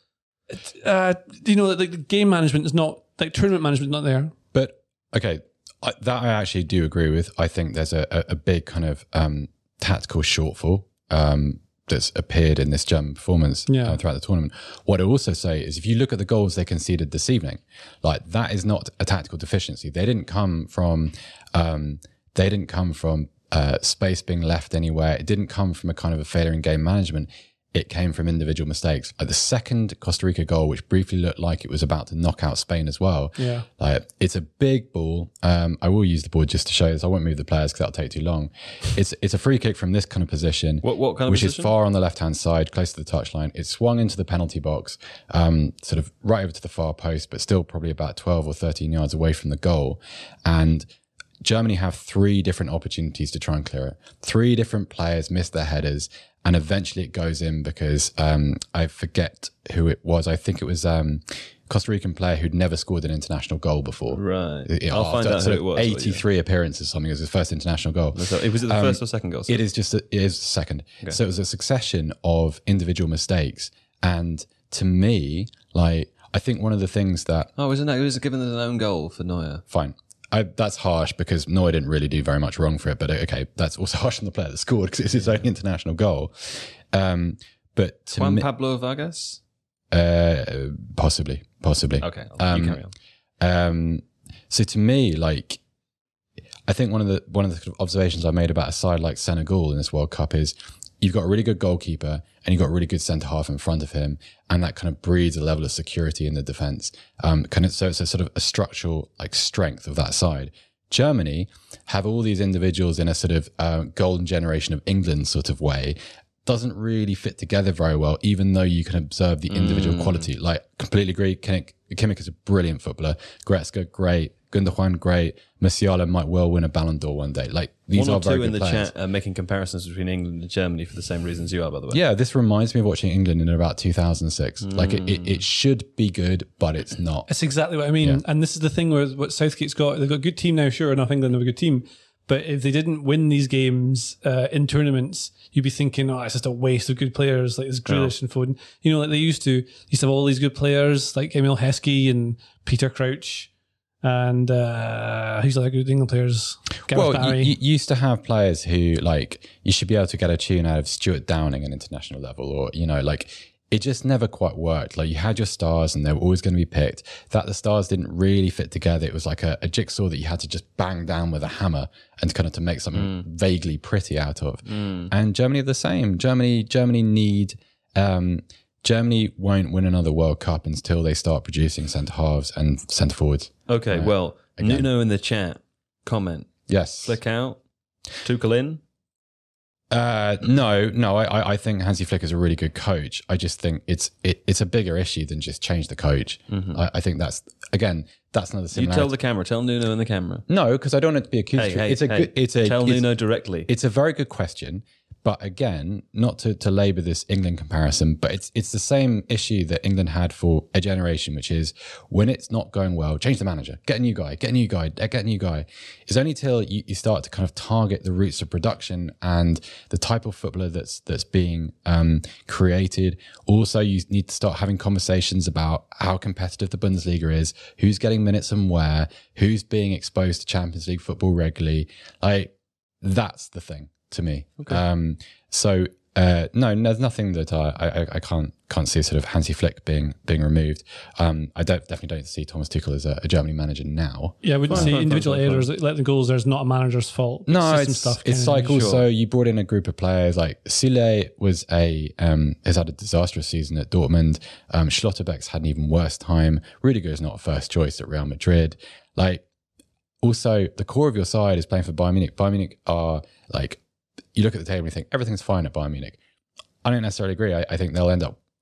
Speaker 4: game management is not, like, tournament management is not there.
Speaker 3: But, okay, that I actually do agree with. I think there's a big kind of tactical shortfall that's appeared in this German performance throughout the tournament. What I also say is, if you look at the goals they conceded this evening, like, that is not a tactical deficiency. They didn't come from space being left anywhere. It didn't come from a kind of a failure in game management. It came from individual mistakes. Like the second Costa Rica goal, which briefly looked like it was about to knock out Spain as well.
Speaker 4: Yeah.
Speaker 3: Like, it's a big ball. I will use the board just to show this. I won't move the players because that'll take too long. It's a free kick from this kind of position.
Speaker 2: What kind of
Speaker 3: which
Speaker 2: position?
Speaker 3: Is far on the left-hand side, close to the touchline. It's swung into the penalty box, sort of right over to the far post, but still probably about 12 or 13 yards away from the goal. And Germany have 3 different opportunities to try and clear it. 3 different players miss their headers, and eventually it goes in because I forget who it was. I think it was Costa Rican player who'd never scored an international goal before.
Speaker 2: Right. I'll find out who it was.
Speaker 3: 83 appearances, something, as his first international goal.
Speaker 2: Was it the first or second goal?
Speaker 3: It is the second. Okay. So it was a succession of individual mistakes. And to me, like, I think one of the things that...
Speaker 2: Oh, isn't that? It was given as an own goal for Neuer.
Speaker 3: Fine. That's harsh because Neuer didn't really do very much wrong for it. But okay, that's also harsh on the player that scored because it's his own international goal. But to
Speaker 2: Juan Pablo Vargas?
Speaker 3: Possibly.
Speaker 2: Okay, you carry on.
Speaker 3: So to me, like, I think one of the observations I made about a side like Senegal in this World Cup is you've got a really good goalkeeper and you've got a really good centre half in front of him, and that kind of breeds a level of security in the defence. So it's a sort of a structural, like, strength of that side. Germany have all these individuals in a sort of golden generation of England sort of way. Doesn't really fit together very well, even though you can observe the individual quality. Like, completely agree. Kimmich is a brilliant footballer. Goretzka, great. Gundogan, great. Musiala might well win a Ballon d'Or one day. Like, these are very good players. One or two in the chat are making comparisons between England and Germany for the same reasons you are, by the way. Yeah, this reminds me of watching England in about 2006. Like, it should be good, but it's not.
Speaker 4: That's exactly what I mean. Yeah. And this is the thing where what Southgate's got. They've got a good team now, sure enough. England have a good team. But if they didn't win these games in tournaments, you'd be thinking, oh, it's just a waste of good players like this Grealish and Foden. You know, like they used to have all these good players like Emil Heskey and Peter Crouch and who's other good England players? Gareth Barry.
Speaker 3: You used to have players who, like, you should be able to get a tune out of Stuart Downing at international level, or, you know, like, it just never quite worked. Like, you had your stars and they were always going to be picked. That the stars didn't really fit together. It was like a jigsaw that you had to just bang down with a hammer and kind of to make something vaguely pretty out of. And Germany are the same. Germany won't win another World Cup until they start producing centre halves and centre forwards. Okay, well, again. Nuno in the chat comment. Yes. Flick out. Tuchel in. No. I think Hansi Flick is a really good coach. I just think it's a bigger issue than just change the coach. I think that's another similarity. You tell the camera. Tell Nuno in the camera. No, because I don't want it to be accusatory. Tell Nuno directly. It's a very good question. But again, not to labour this England comparison, but it's the same issue that England had for a generation, which is when it's not going well, change the manager, get a new guy. It's only till you start to kind of target the roots of production and the type of footballer that's being created. Also, you need to start having conversations about how competitive the Bundesliga is, who's getting minutes and where, who's being exposed to Champions League football regularly. Like, that's the thing. To me. Okay. No, there's nothing that I can't see sort of Hansi Flick being removed. I definitely don't see Thomas Tuchel as a Germany manager now. Yeah, I wouldn't say individual errors, let the goals, there's not a manager's fault. No, it's cycle. Sure. So you brought in a group of players like Süle has had a disastrous season at Dortmund. Schlotterbeck's had an even worse time. Rudiger is not a first choice at Real Madrid. Like, also the core of your side is playing for Bayern Munich. Bayern Munich are like, you look at the table and you think everything's fine at Bayern Munich. I don't necessarily agree. I think they'll end up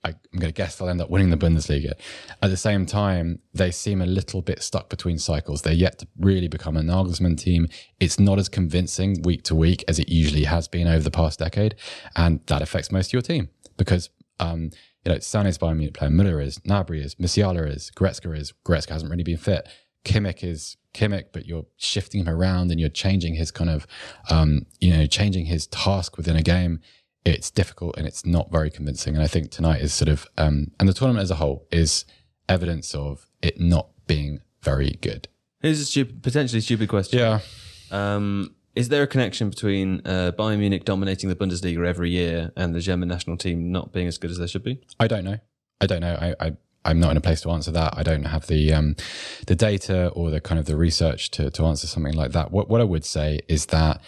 Speaker 3: I'm going to guess they'll end up winning the Bundesliga. At the same time, they seem a little bit stuck between cycles. They're yet to really become a Nagelsmann team. It's not as convincing week to week as it usually has been over the past decade. And that affects most of your team because, Sané is Bayern Munich player, Müller is, Gnabry is, Musiala is, Goretzka hasn't really been fit. Kimmich is Kimmich, but you're shifting him around and you're changing his kind of, changing his task within a game. It's difficult and it's not very convincing. And I think tonight is sort of, and the tournament as a whole is evidence of it not being very good.
Speaker 2: Here's a potentially stupid question.
Speaker 3: Yeah.
Speaker 2: Is there a connection between Bayern Munich dominating the Bundesliga every year and the German national team not being as good as they should be?
Speaker 3: I don't know. I'm not in a place to answer that. I don't have the data or the kind of the research to answer something like that. What I would say is that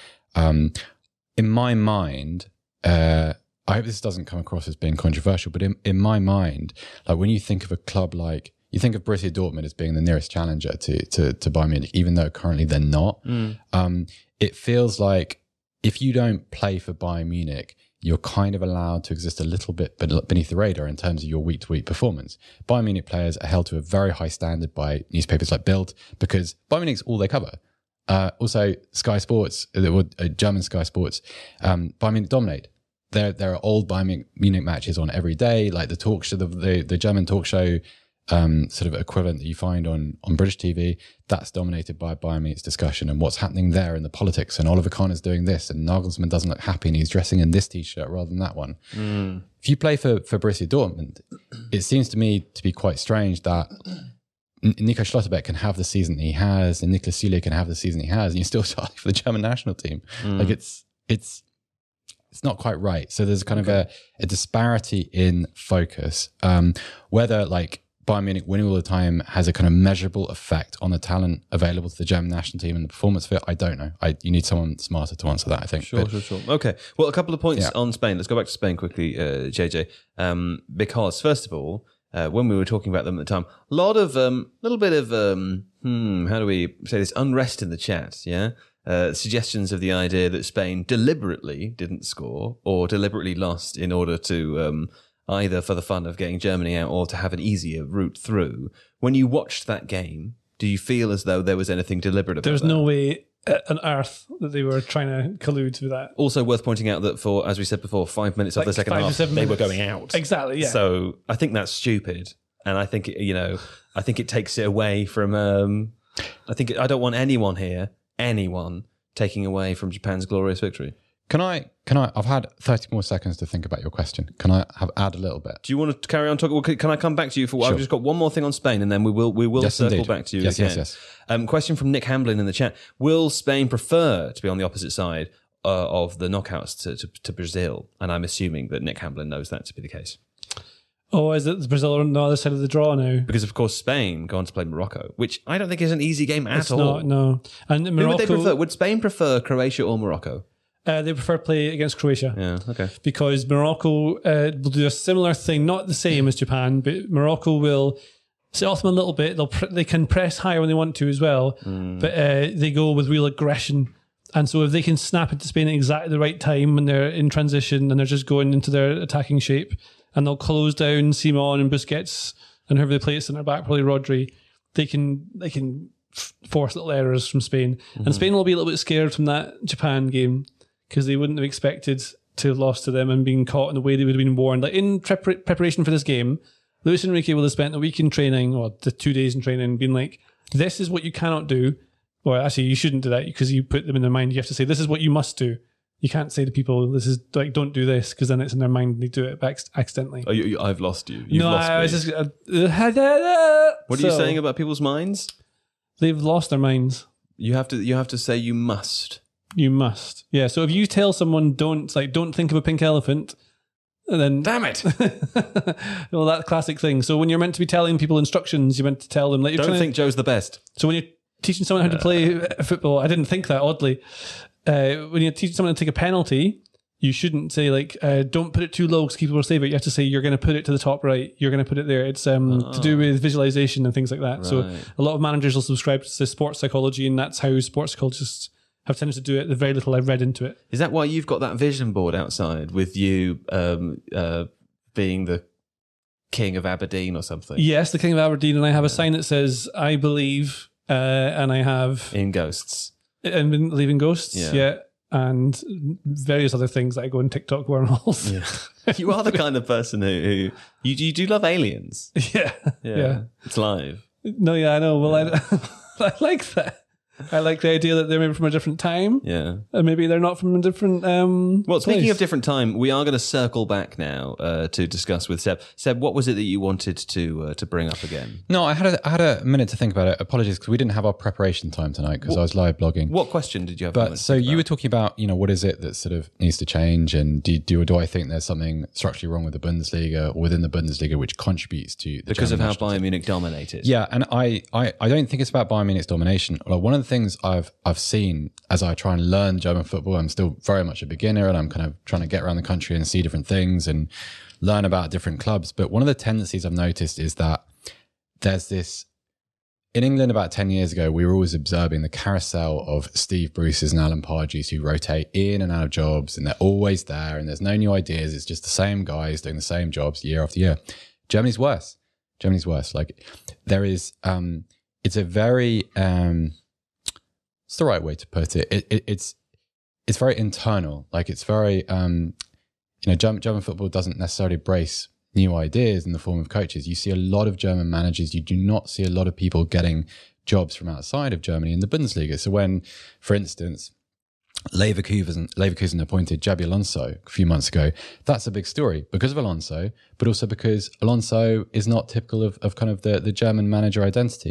Speaker 3: in my mind, I hope this doesn't come across as being controversial, but in my mind, like when you think of a club like, you think of Borussia Dortmund as being the nearest challenger to Bayern Munich, even though currently they're not. It feels like if you don't play for Bayern Munich, you're kind of allowed to exist a little bit beneath the radar in terms of your week-to-week performance. Bayern Munich players are held to a very high standard by newspapers like Bild because Bayern Munich's all they cover. Also, Sky Sports, German Sky Sports, Bayern Munich dominate. There are old Bayern Munich matches on every day, like the talk show, the German talk show sort of equivalent that you find on British TV. That's dominated by Bayern Munich's discussion and what's happening there in the politics. And Oliver Kahn is doing this, and Nagelsmann doesn't look happy, and he's dressing in this T-shirt rather than that one. If you play for Borussia Dortmund, it seems to me to be quite strange that Nico Schlotterbeck can have the season he has, and Niklas Süle can have the season he has, and you're still starting for the German national team. Like it's not quite right. So there's kind of a disparity in focus. Whether like Bayern Munich winning all the time has a kind of measurable effect on the talent available to the German national team and the performance of it, I don't know. You need someone smarter to answer that, I think.
Speaker 2: Sure. Okay. Well, a couple of points on Spain. Let's go back to Spain quickly, JJ. Because first of all, when we were talking about them at the time, a little bit of, how do we say this, unrest in the chat, yeah? Suggestions of the idea that Spain deliberately didn't score or deliberately lost in order to either for the fun of getting Germany out or to have an easier route through. When you watched that game, do you feel as though there was anything deliberate about
Speaker 4: There's
Speaker 2: that?
Speaker 4: no way on earth that they were trying to collude with that.
Speaker 2: Also worth pointing out that for, as we said before, 5 minutes of the second
Speaker 4: 5 to
Speaker 2: half,
Speaker 4: 7
Speaker 2: they were
Speaker 4: minutes.
Speaker 2: going out.
Speaker 4: Exactly, yeah.
Speaker 2: So I think that's stupid. And I think, I think it takes it away from, I don't want anyone taking away from Japan's glorious victory.
Speaker 3: Can I, I've had 30 more seconds to think about your question. Can I add a little bit?
Speaker 2: Do you want to carry on talking? Well, can I come back to you for?
Speaker 3: Sure.
Speaker 2: I've just got one more thing on Spain, and then we will
Speaker 3: Yes,
Speaker 2: circle
Speaker 3: indeed.
Speaker 2: back to you.
Speaker 3: Yes,
Speaker 2: again.
Speaker 3: yes.
Speaker 2: Question from Nick Hamblin in the chat: will Spain prefer to be on the opposite side of the knockouts to Brazil? And I'm assuming that Nick Hamblin knows that to be the case.
Speaker 4: Oh, is it Brazil on the other side of the draw now?
Speaker 2: Because of course Spain go on to play Morocco, which I don't think is an easy game at all.
Speaker 4: Not, no. And
Speaker 2: Who
Speaker 4: Morocco,
Speaker 2: would they prefer? Would Spain prefer Croatia or Morocco?
Speaker 4: they prefer play against Croatia.
Speaker 2: Yeah, okay.
Speaker 4: Because Morocco will do a similar thing, not the same as Japan, but Morocco will sit off them a little bit. They can press higher when they want to as well, but they go with real aggression. And so if they can snap into Spain at exactly the right time when they're in transition and they're just going into their attacking shape, and they'll close down Simon and Busquets and whoever they play at centre back, probably Rodri, they can force little errors from Spain. And Spain will be a little bit scared from that Japan game because they wouldn't have expected to have lost to them and being caught in the way they would have been warned. Like in preparation for this game, Luis Enrique will have spent a week in training, or the 2 days in training, being like, this is what you cannot do. Well, actually, you shouldn't do that because you put them in their mind. You have to say, this is what you must do. You can't say to people, this is like, don't do this, because then it's in their mind and they do it accidentally.
Speaker 2: Oh, I've lost you. You've
Speaker 4: No,
Speaker 2: lost
Speaker 4: I
Speaker 2: me.
Speaker 4: was just.
Speaker 2: What are you saying about people's minds?
Speaker 4: They've lost their minds.
Speaker 2: You have to say you must.
Speaker 4: You must. Yeah. So if you tell someone don't think of a pink elephant, then
Speaker 2: Damn it!
Speaker 4: well, that classic thing. So when you're meant to be telling people instructions, you're meant to tell them like you're
Speaker 2: Don't
Speaker 4: trying
Speaker 2: think Joe's the best.
Speaker 4: So when you're teaching someone how to play football, I didn't think that oddly. When you teach someone to take a penalty, you shouldn't say like, don't put it too low because people will save it. You have to say you're going to put it to the top right. You're going to put it there. It's to do with visualization and things like that. So
Speaker 2: Right.
Speaker 4: a lot of managers will subscribe to sports psychology, and that's how sports psychologists have tended to do it. The very little I've read into it.
Speaker 2: Is that why you've got that vision board outside with you being the King of Aberdeen or something.
Speaker 4: Yes, the King of Aberdeen, and I have a sign that says "I believe," and I have
Speaker 2: In ghosts.
Speaker 4: and believe in ghosts.
Speaker 2: Yeah.
Speaker 4: Yeah. And various other things that I go in TikTok wormholes.
Speaker 2: Yeah. You are the kind of person who you do love aliens.
Speaker 4: Yeah. Yeah.
Speaker 2: It's live.
Speaker 4: No, yeah, I know. Well, I like that. I like the idea that they're maybe from a different time.
Speaker 2: Yeah.
Speaker 4: And maybe they're not from a different
Speaker 2: Well, speaking
Speaker 4: place.
Speaker 2: of different time, we are going to circle back now to discuss with Seb. Seb, what was it that you wanted to bring up again?
Speaker 3: No, I had a minute to think about it. Apologies because we didn't have our preparation time tonight because I was live blogging.
Speaker 2: What question did you have? a moment
Speaker 3: But
Speaker 2: to
Speaker 3: so
Speaker 2: think
Speaker 3: you were
Speaker 2: about?
Speaker 3: talking about, what is it that sort of needs to change, and do I think there's something structurally wrong with the Bundesliga or within the Bundesliga which contributes to the
Speaker 2: because of
Speaker 3: German
Speaker 2: how
Speaker 3: national
Speaker 2: Bayern Munich dominated.
Speaker 3: Yeah, and I don't think it's about Bayern Munich's domination. Like, one of the things I've seen as I try and learn German football, I'm still very much a beginner, and I'm kind of trying to get around the country and see different things and learn about different clubs. But one of the tendencies I've noticed is that there's this, in England about 10 years ago, we were always observing the carousel of Steve Bruce's and Alan Pardew's who rotate in and out of jobs, and they're always there, and there's no new ideas. It's just the same guys doing the same jobs year after year. Germany's worse. Like, there is, it's a very, it's the right way to put it. It's very internal. Like, it's very, German football doesn't necessarily brace new ideas in the form of coaches. You see a lot of German managers. You do not see a lot of people getting jobs from outside of Germany in the Bundesliga. So when, for instance, Leverkusen appointed Xabi Alonso a few months ago, that's a big story because of Alonso, but also because Alonso is not typical of kind of the German manager identity.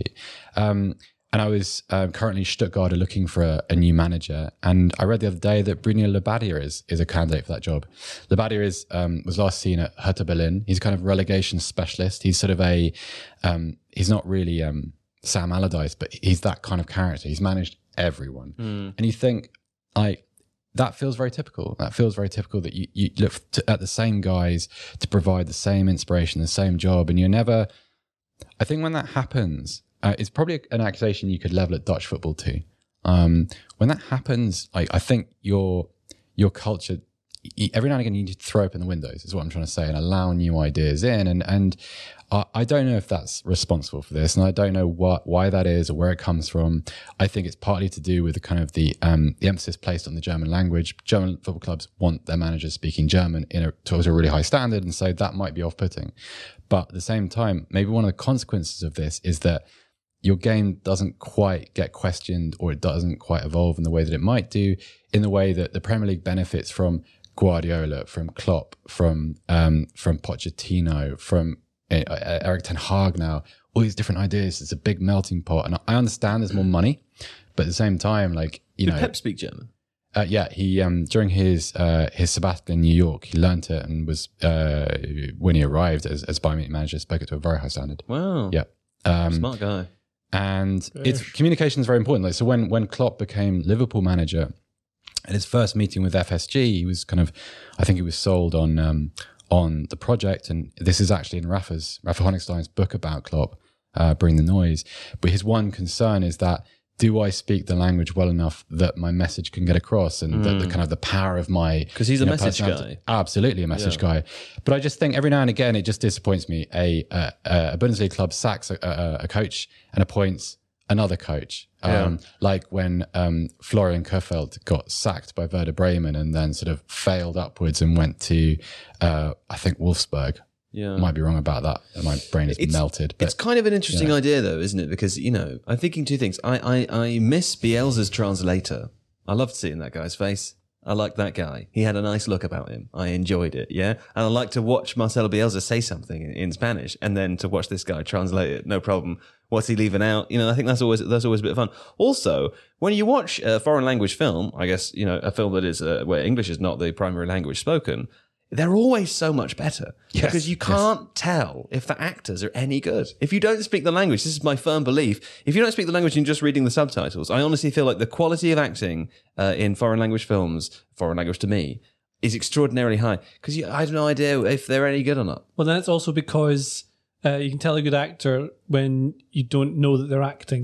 Speaker 3: And I was currently Stuttgart looking for a new manager, and I read the other day that Bruno Labbadia is a candidate for that job. Labbadia was last seen at Hertha Berlin. He's a kind of relegation specialist. He's sort of he's not really Sam Allardyce, but he's that kind of character. He's managed everyone. And you think, like, that feels very typical. That feels very typical that you look at the same guys to provide the same inspiration, the same job, and you're never... I think when that happens... it's probably an accusation you could level at Dutch football too. When that happens, I think your culture, every now and again, you need to throw open the windows, is what I'm trying to say, and allow new ideas in. And I don't know if that's responsible for this, and I don't know why that is or where it comes from. I think it's partly to do with the kind of the emphasis placed on the German language. German football clubs want their managers speaking German towards a really high standard, and so that might be off-putting. But at the same time, maybe one of the consequences of this is that your game doesn't quite get questioned, or it doesn't quite evolve in the way that it might do, in the way that the Premier League benefits from Guardiola, from Klopp, from Pochettino, from Erik ten Hag now, all these different ideas. It's a big melting pot. And I understand there's more money, but at the same time, like,
Speaker 2: Did Pep speak German?
Speaker 3: Yeah, he during his sabbatical in New York, he learnt it and was when he arrived as Bayern Munich manager, spoke it to a very high standard.
Speaker 2: Wow.
Speaker 3: Yeah.
Speaker 2: Smart guy.
Speaker 3: And communication is very important. Like, so when Klopp became Liverpool manager, at his first meeting with FSG, he was I think he was sold on the project. And this is actually in Rafa Honigstein's book about Klopp, Bring the Noise. But his one concern is that, do I speak the language well enough that my message can get across, and the kind of the power of my...
Speaker 2: Because he's a message
Speaker 3: personality.
Speaker 2: guy.
Speaker 3: Absolutely a message guy. But I just think every now and again, it just disappoints me. A Bundesliga club sacks a coach and appoints another coach. Like when Florian Kohfeldt got sacked by Werder Bremen and then sort of failed upwards and went to, I think, Wolfsburg.
Speaker 2: Yeah.
Speaker 3: Might be wrong about that. My brain is melted. But
Speaker 2: it's kind of an interesting idea, though, isn't it? Because, I'm thinking two things. I miss Bielsa's translator. I loved seeing that guy's face. I liked that guy. He had a nice look about him. I enjoyed it, yeah? And I like to watch Marcelo Bielsa say something in Spanish and then to watch this guy translate it. No problem. What's he leaving out? I think that's always a bit of fun. Also, when you watch a foreign language film, I guess, a film that is where English is not the primary language spoken, they're always so much better because you can't tell if the actors are any good. If you don't speak the language, this is my firm belief, if you don't speak the language and you're just reading the subtitles, I honestly feel like the quality of acting in foreign language films, foreign language to me, is extraordinarily high because I have no idea if they're any good or not.
Speaker 4: Well, that's also because you can tell a good actor when you don't know that they're acting.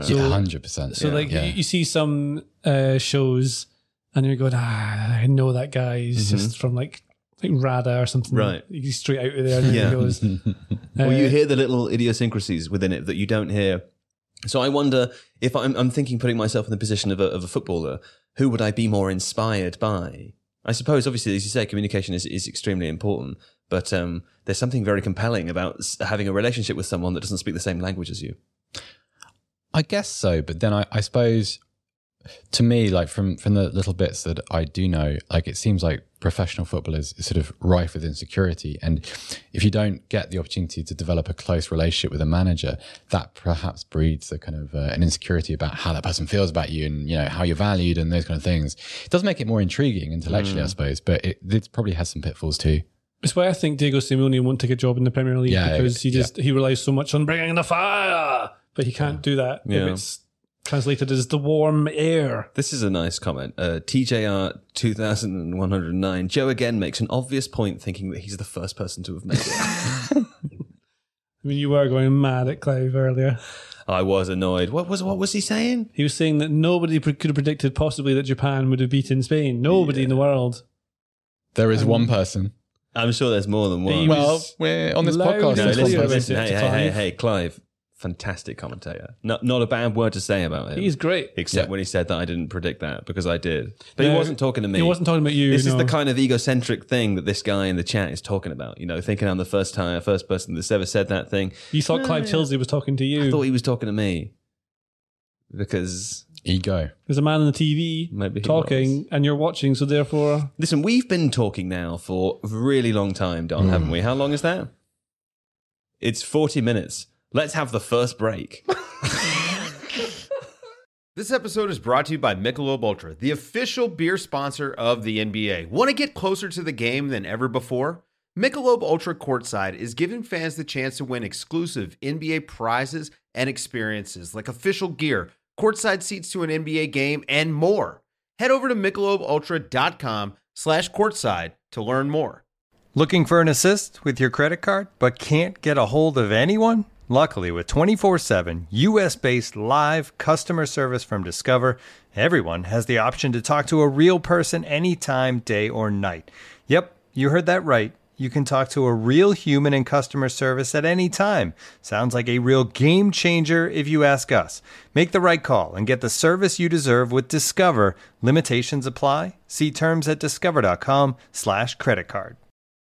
Speaker 3: 100%.
Speaker 4: So you see some shows and you're going, I know that guy is just from like like Rada or something.
Speaker 2: Right.
Speaker 4: You go straight out of there and then it goes.
Speaker 2: Well, you hear the little idiosyncrasies within it that you don't hear. So I wonder if I'm thinking, putting myself in the position of a footballer, who would I be more inspired by? I suppose, obviously, as you say, communication is extremely important, but there's something very compelling about having a relationship with someone that doesn't speak the same language as you.
Speaker 3: I guess so, but then I suppose, to me, like from the little bits that I do know, like it seems like professional football is sort of rife with insecurity. And if you don't get the opportunity to develop a close relationship with a manager, that perhaps breeds a kind of an insecurity about how that person feels about you and, you know, how you're valued and those kind of things. It does make it more intriguing intellectually, I suppose, but it probably has some pitfalls too.
Speaker 4: It's why I think Diego Simeone won't take a job in the Premier League, because he relies so much on bringing the fire, but he can't do that if it's translated as the warm air.
Speaker 2: This is a nice comment. TJR 2109. Joe again makes an obvious point, thinking that he's the first person to have made it.
Speaker 4: I mean, you were going mad at Clive earlier.
Speaker 2: I was annoyed. What was he saying?
Speaker 4: He was saying that nobody could have predicted possibly that Japan would have beaten Spain. Nobody in the world.
Speaker 3: There is one person.
Speaker 2: I'm sure there's more than one.
Speaker 3: Well, we're on this podcast.
Speaker 2: No,
Speaker 3: there's one
Speaker 2: listen.
Speaker 3: person.
Speaker 2: Hey, Clive. Fantastic commentator. Not a bad word to say about him.
Speaker 4: He's great.
Speaker 2: Except when he said that I didn't predict that, because I did. But he wasn't talking to me.
Speaker 4: He wasn't talking about you.
Speaker 2: This is the kind of egocentric thing that this guy in the chat is talking about. You know, thinking I'm the first person that's ever said that thing.
Speaker 4: You thought Clive Tilsley was talking to you.
Speaker 2: I thought he was talking to me. Because...
Speaker 3: Ego.
Speaker 4: There's a man on the TV talking and you're watching, so therefore...
Speaker 2: Listen, we've been talking now for a really long time, Don, haven't we? How long is that? It's 40 minutes. Let's have the first break.
Speaker 5: This episode is brought to you by Michelob Ultra, the official beer sponsor of the NBA. Want to get closer to the game than ever before? Michelob Ultra Courtside is giving fans the chance to win exclusive NBA prizes and experiences like official gear, courtside seats to an NBA game, and more. Head over to MichelobUltra.com/courtside to learn more.
Speaker 1: Looking for an assist with your credit card but can't get a hold of anyone? Luckily, with 24/7 US-based live customer service from Discover, everyone has the option to talk to a real person anytime, day or night. Yep, you heard that right. You can talk to a real human in customer service at any time. Sounds like a real game changer if you ask us. Make the right call and get the service you deserve with Discover. Limitations apply. See terms at discover.com/creditcard.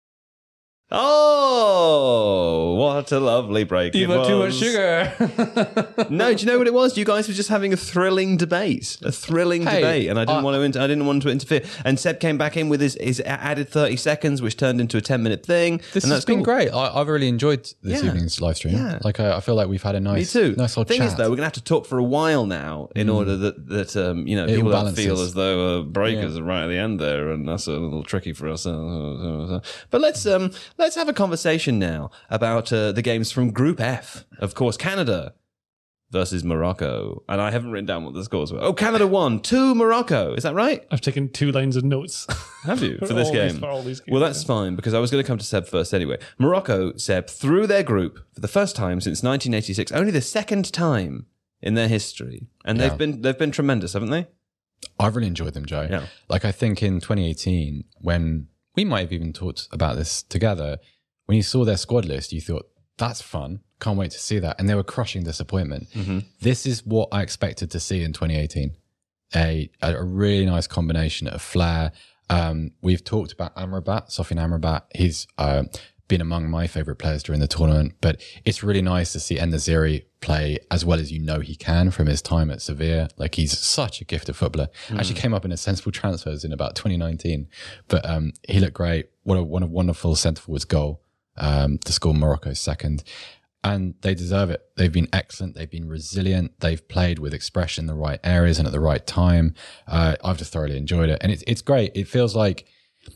Speaker 2: Oh, what a lovely break.
Speaker 4: You've got too much sugar.
Speaker 2: No, do you know what it was? You guys were just having a thrilling debate. And I didn't want to interfere. And Seb came back in with his added 30 seconds, which turned into a 10-minute thing.
Speaker 3: This has been great. I've really enjoyed this evening's live stream. Yeah. Like, I feel like we've had a nice old chat.
Speaker 2: Thing is, though, we're going to have to talk for a while now in order that you know, people don't feel as though breakers are right at the end there, and that's a little tricky for us. But let's have a conversation now about the games from Group F. Of course, Canada versus Morocco. And I haven't written down what the scores were. Oh, Canada won 2 Morocco. Is that right?
Speaker 4: I've taken 2 lines of notes.
Speaker 2: Have you? For this game?
Speaker 4: For all these games,
Speaker 2: well, that's fine, because I was going to come to Seb first anyway. Morocco, Seb, through their group for the first time since 1986, only the second time in their history. And they've been tremendous, haven't they?
Speaker 3: I've really enjoyed them, Joe.
Speaker 2: Yeah.
Speaker 3: Like, I think in 2018, when we might have even talked about this together, when you saw their squad list, you thought, that's fun. Can't wait to see that. And they were crushing disappointment. Mm-hmm. This is what I expected to see in 2018. A really nice combination of flair. We've talked about Amrabat, Sofiane Amrabat. He's been among my favourite players during the tournament, but it's really nice to see En-Nesyri play as well as you know he can from his time at Sevilla. Like, he's such a gifted footballer. Actually came up in a sensible transfers in about 2019, but he looked great. What a wonderful centre-forward's goal to score Morocco's second. And they deserve it. They've been excellent. They've been resilient. They've played with expression in the right areas and at the right time. I've just thoroughly enjoyed it. And it's great. It feels like,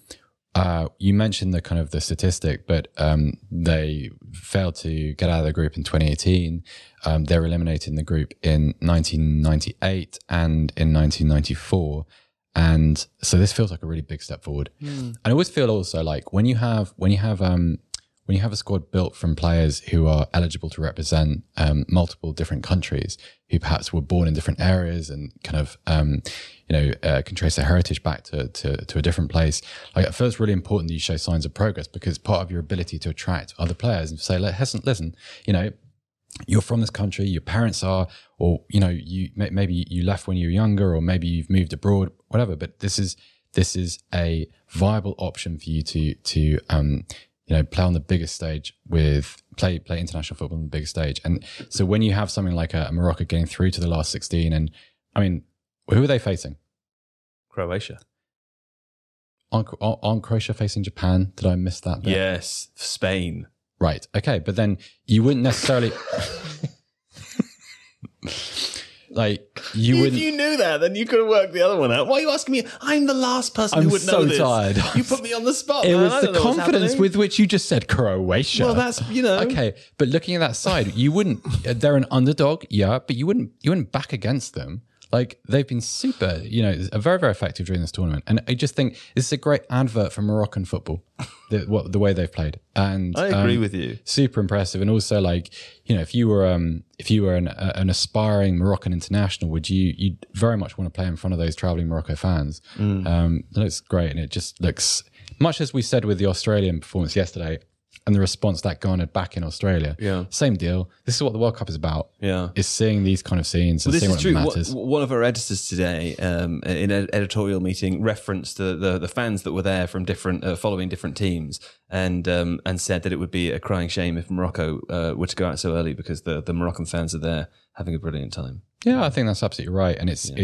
Speaker 3: you mentioned the kind of the statistic, but they failed to get out of the group in 2018. They were eliminated in the group in 1998 and in 1994. And so this feels like a really big step forward. And I always feel also like when you have when you have a squad built from players who are eligible to represent multiple different countries, who perhaps were born in different areas and kind of, can trace their heritage back to a different place. Like, at first, it's really important that you show signs of progress, because part of your ability to attract other players and say, listen, you're from this country, your parents are, or, maybe you left when you were younger, or maybe you've moved abroad, whatever, but this is a viable option for you to play on the biggest stage play international football on the biggest stage. And so when you have something like a Morocco getting through to the last 16, and I mean, who are they facing?
Speaker 2: Croatia.
Speaker 3: Aren't Croatia facing Japan? Did I miss that bit?
Speaker 2: Yes, Spain.
Speaker 3: Right. Okay. But then you wouldn't necessarily if
Speaker 2: you knew that, then you could have worked the other one out. Why are you asking me? I'm the last person who would know this.
Speaker 3: I'm so tired.
Speaker 2: You put me on the spot.
Speaker 3: It
Speaker 2: man.
Speaker 3: was
Speaker 2: I don't
Speaker 3: the
Speaker 2: know what's
Speaker 3: confidence
Speaker 2: happening.
Speaker 3: with which you just said Croatia.
Speaker 2: Well, that's,
Speaker 3: Okay, but looking at that side, you wouldn't. They're an underdog, yeah, but you wouldn't back against them. Like, they've been super, very, very effective during this tournament. And I just think this is a great advert for Moroccan football, the way they've played. And
Speaker 2: I agree with you.
Speaker 3: Super impressive. And also, if you were an aspiring Moroccan international, you'd very much want to play in front of those traveling Morocco fans. It looks great. And it just looks, much as we said with the Australian performance yesterday, and the response that garnered back in Australia.
Speaker 2: Yeah.
Speaker 3: Same deal. This is what the World Cup is about.
Speaker 2: Yeah.
Speaker 3: Is seeing these kind of scenes and
Speaker 2: This
Speaker 3: seeing
Speaker 2: is
Speaker 3: what
Speaker 2: true.
Speaker 3: matters.
Speaker 2: One of our editors today, in an editorial meeting, referenced the fans that were there from different, following different teams, and said that it would be a crying shame if Morocco were to go out so early, because the Moroccan fans are there having a brilliant time.
Speaker 3: Yeah, I think that's absolutely right. And this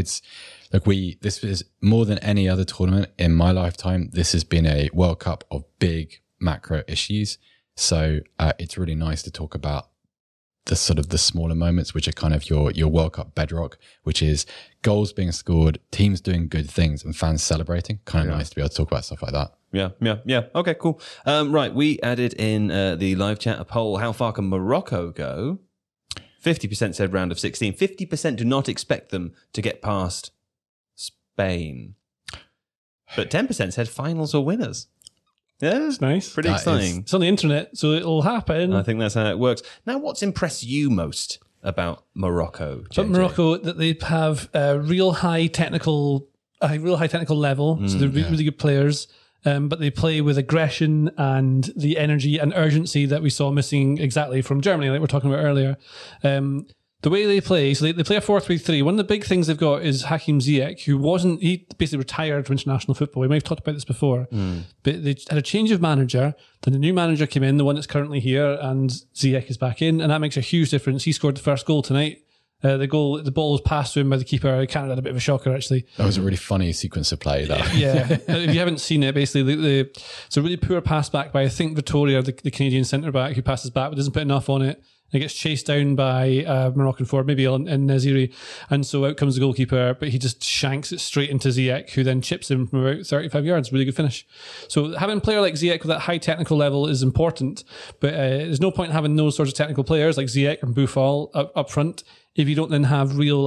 Speaker 3: is more than any other tournament in my lifetime. This has been a World Cup of big macro issues. So it's really nice to talk about the sort of the smaller moments, which are kind of your World Cup bedrock, which is goals being scored, teams doing good things, and fans celebrating. Kind of nice to be able to talk about stuff like that.
Speaker 2: Yeah. Okay, cool. Right, we added in the live chat a poll. How far can Morocco go? 50% said round of 16. 50% do not expect them to get past Spain. But 10% said finals or winners. Yeah,
Speaker 4: It's nice.
Speaker 2: pretty exciting.
Speaker 4: It's on the internet, so it'll happen.
Speaker 2: I think that's how it works. Now, what's impressed you most about Morocco, JJ?
Speaker 4: But Morocco, that they have a real high technical level. So they're really good players. But they play with aggression and the energy and urgency that we saw missing exactly from Germany, like we were talking about earlier. The way they play, so they play a 4-3-3. One of the big things they've got is Hakim Ziyech, he basically retired from international football. We may have talked about this before. But they had a change of manager. Then the new manager came in, the one that's currently here, and Ziyech is back in, and that makes a huge difference. He scored the first goal tonight. The ball was passed to him by the keeper. Canada had a bit of a shocker, actually.
Speaker 3: That was a really funny sequence of play, that.
Speaker 4: Yeah. If you haven't seen it, basically, it's a really poor pass back by, I think, Vittoria, the Canadian centre-back, who passes back but doesn't put enough on it. And it gets chased down by Moroccan forward, maybe in Naziri. And so out comes the goalkeeper, but he just shanks it straight into Ziyech, who then chips him from about 35 yards. Really good finish. So having a player like Ziyech with that high technical level is important, but there's no point in having those sorts of technical players like Ziyech and Boufal up front if you don't then have real,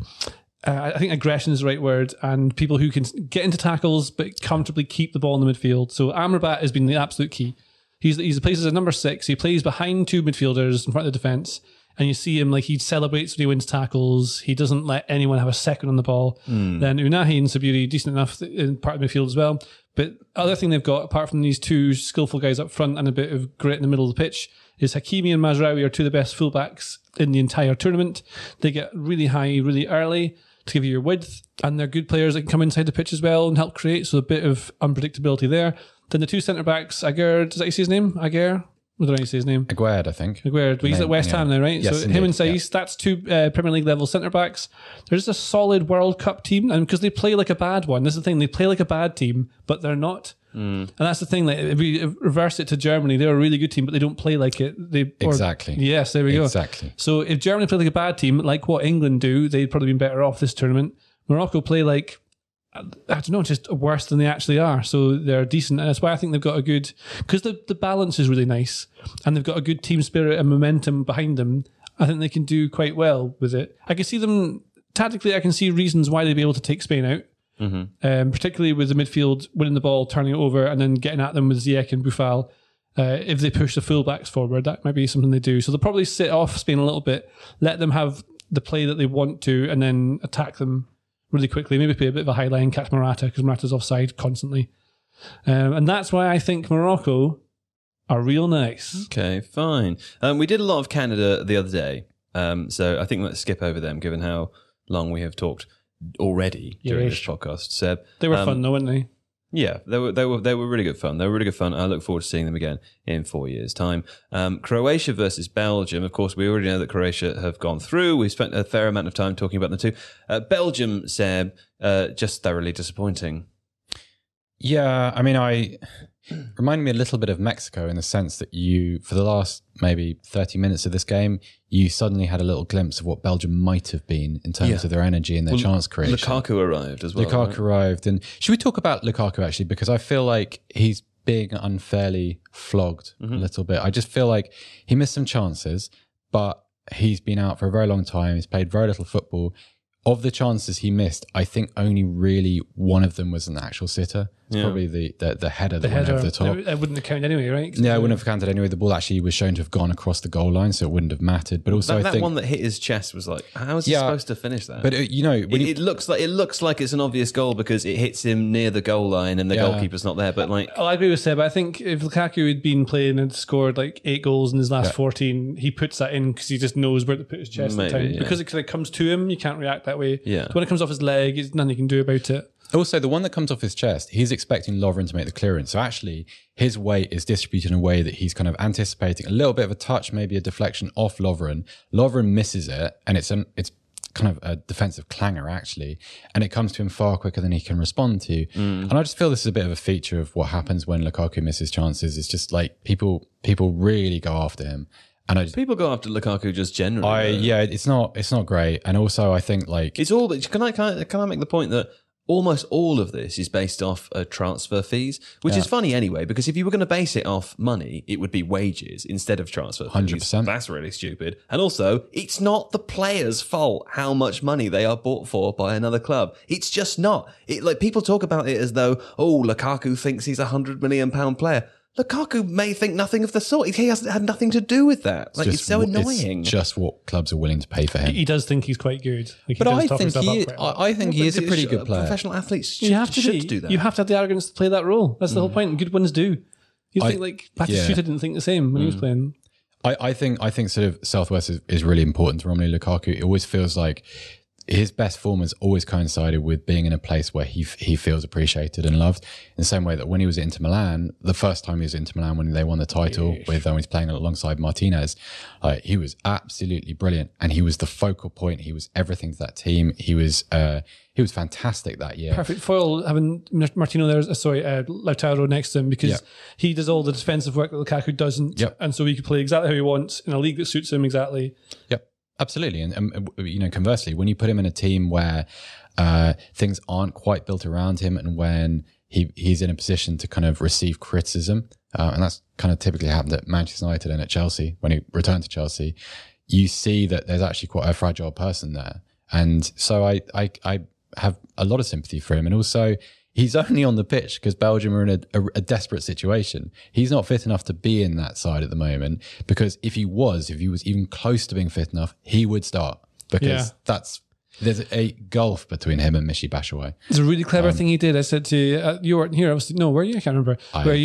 Speaker 4: I think aggression is the right word, and people who can get into tackles but comfortably keep the ball in the midfield. So Amrabat has been the absolute key. He plays as a number 6. He plays behind two midfielders in front of the defence, and you see him he celebrates when he wins tackles. He doesn't let anyone have a second on the ball. Then Unahi and Sabiri, decent enough in part of the midfield as well. But other thing they've got, apart from these two skillful guys up front and a bit of grit in the middle of the pitch, is Hakimi and Mazraoui are two of the best fullbacks in the entire tournament. They get really high really early to give you your width, and they're good players that can come inside the pitch as well and help create, so a bit of unpredictability there. Then the two centre-backs, Aguerd, does that you say his name? Aguerd? What did I say his name?
Speaker 3: Aguerd, I think.
Speaker 4: Aguerd. Well, he's at West Ham now, right?
Speaker 3: Yes,
Speaker 4: so
Speaker 3: indeed.
Speaker 4: him and Saiss, that's two Premier League level centre-backs. They're just a solid World Cup team, and because they play like a bad one. This is the thing, they play like a bad team, but they're not. And that's the thing, if we reverse it to Germany, they're a really good team, but they don't play like it.
Speaker 3: Exactly.
Speaker 4: Yes, there we go.
Speaker 3: Exactly.
Speaker 4: So if Germany played like a bad team, like what England do, they'd probably been better off this tournament. Morocco play like, I don't know, just worse than they actually are. So they're decent. And that's why I think they've got a good, because the balance is really nice and they've got a good team spirit and momentum behind them. I think they can do quite well with it. I can see them, tactically, I can see reasons why they'd be able to take Spain out. Particularly with the midfield winning the ball, turning it over, and then getting at them with Ziyech and Boufal. If they push the fullbacks forward, that might be something they do. So they'll probably sit off Spain a little bit, let them have the play that they want to, and then attack them really quickly. Maybe play a bit of a high line, catch Morata, because Morata's offside constantly. And that's why I think Morocco are real nice.
Speaker 2: Okay, fine. We did a lot of Canada the other day, so I think let's skip over them, given how long we have talked already during this podcast. Seb,
Speaker 4: they were fun, though, weren't they?
Speaker 2: Yeah, they were really good fun. They were really good fun. I look forward to seeing them again in 4 years' time. Croatia versus Belgium. Of course, we already know that Croatia have gone through. We've spent a fair amount of time talking about them too. Belgium, Seb, just thoroughly disappointing.
Speaker 3: Yeah, I mean, reminded me a little bit of Mexico in the sense that you, for the last maybe 30 minutes of this game, you suddenly had a little glimpse of what Belgium might have been in terms of their energy and their chance creation.
Speaker 2: Lukaku arrived as well.
Speaker 3: Lukaku arrived. And should we talk about Lukaku actually? Because I feel like he's being unfairly flogged a little bit. I just feel like he missed some chances, but he's been out for a very long time. He's played very little football. Of the chances he missed, I think only really one of them was an actual sitter. It's probably the header that went over the top.
Speaker 4: It wouldn't have counted anyway, right?
Speaker 3: Yeah, it wouldn't have counted anyway. The ball actually was shown to have gone across the goal line, so it wouldn't have mattered. But also,
Speaker 2: that
Speaker 3: I think
Speaker 2: one that hit his chest was like, how is he supposed to finish that?
Speaker 3: But
Speaker 2: it looks like it's an obvious goal because it hits him near the goal line and the goalkeeper's not there. But like,
Speaker 4: I agree with Seb. I think if Lukaku had been playing and scored like 8 goals in his last 14, he puts that in because he just knows where to put his chest at the time. Because it kind of comes to him, you can't react that way.
Speaker 2: Yeah.
Speaker 4: So when it comes off his leg, there's nothing you can do about it.
Speaker 3: Also, the one that comes off his chest, he's expecting Lovren to make the clearance. So actually, his weight is distributed in a way that he's kind of anticipating a little bit of a touch, maybe a deflection off Lovren. Lovren misses it, and it's kind of a defensive clanger, actually. And it comes to him far quicker than he can respond to. And I just feel this is a bit of a feature of what happens when Lukaku misses chances. It's just like people really go after him. And
Speaker 2: people go after Lukaku just generally.
Speaker 3: It's not great. And also, I think like
Speaker 2: it's all. Can I make the point that almost all of this is based off transfer fees, which is funny anyway, because if you were going to base it off money, it would be wages instead of transfer fees.
Speaker 3: 100%.
Speaker 2: That's really stupid. And also, it's not the players' fault how much money they are bought for by another club. It's just not. Like people talk about it as though, Lukaku thinks he's £100 million player. Lukaku may think nothing of the sort. He hasn't had nothing to do with that. Like, it's so annoying.
Speaker 3: It's just what clubs are willing to pay for him.
Speaker 4: He does think he's quite good. Like,
Speaker 3: but I think he is a pretty good player.
Speaker 2: Professional athletes should do that.
Speaker 4: You have to have the arrogance to play that role. That's the whole point. Good ones do. You think like Batistuta didn't think the same when he was playing.
Speaker 3: I think sort of Southwest is really important to Romelu Lukaku. It always feels like his best form has always coincided with being in a place where he feels appreciated and loved. In the same way that when he was at Inter Milan, the first time he was at Inter Milan when they won the title with when he's playing alongside Martinez, he was absolutely brilliant, and he was the focal point. He was everything to that team. He was fantastic that year.
Speaker 4: Perfect foil having Martino there. Lautaro next to him because he does all the defensive work that Lukaku doesn't, and so he can play exactly how he wants in a league that suits him exactly.
Speaker 3: Yep. Absolutely. And conversely, when you put him in a team where things aren't quite built around him and when he's in a position to kind of receive criticism, and that's kind of typically happened at Manchester United and at Chelsea, when he returned to Chelsea, you see that there's actually quite a fragile person there. And so I have a lot of sympathy for him. And also, he's only on the pitch because Belgium are in a desperate situation. He's not fit enough to be in that side at the moment, because if he was even close to being fit enough, he would start, because there's a gulf between him and Michy Batshuayi.
Speaker 4: It's a really clever thing he did. I said to you, you weren't here. Were you? I can't remember.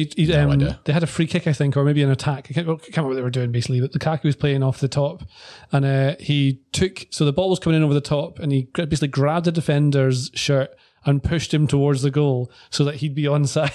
Speaker 4: They had a free kick, I think, or maybe an attack. I can't remember what they were doing basically, but Lukaku was playing off the top, and so the ball was coming in over the top, and he basically grabbed the defender's shirt and pushed him towards the goal so that he'd be onside.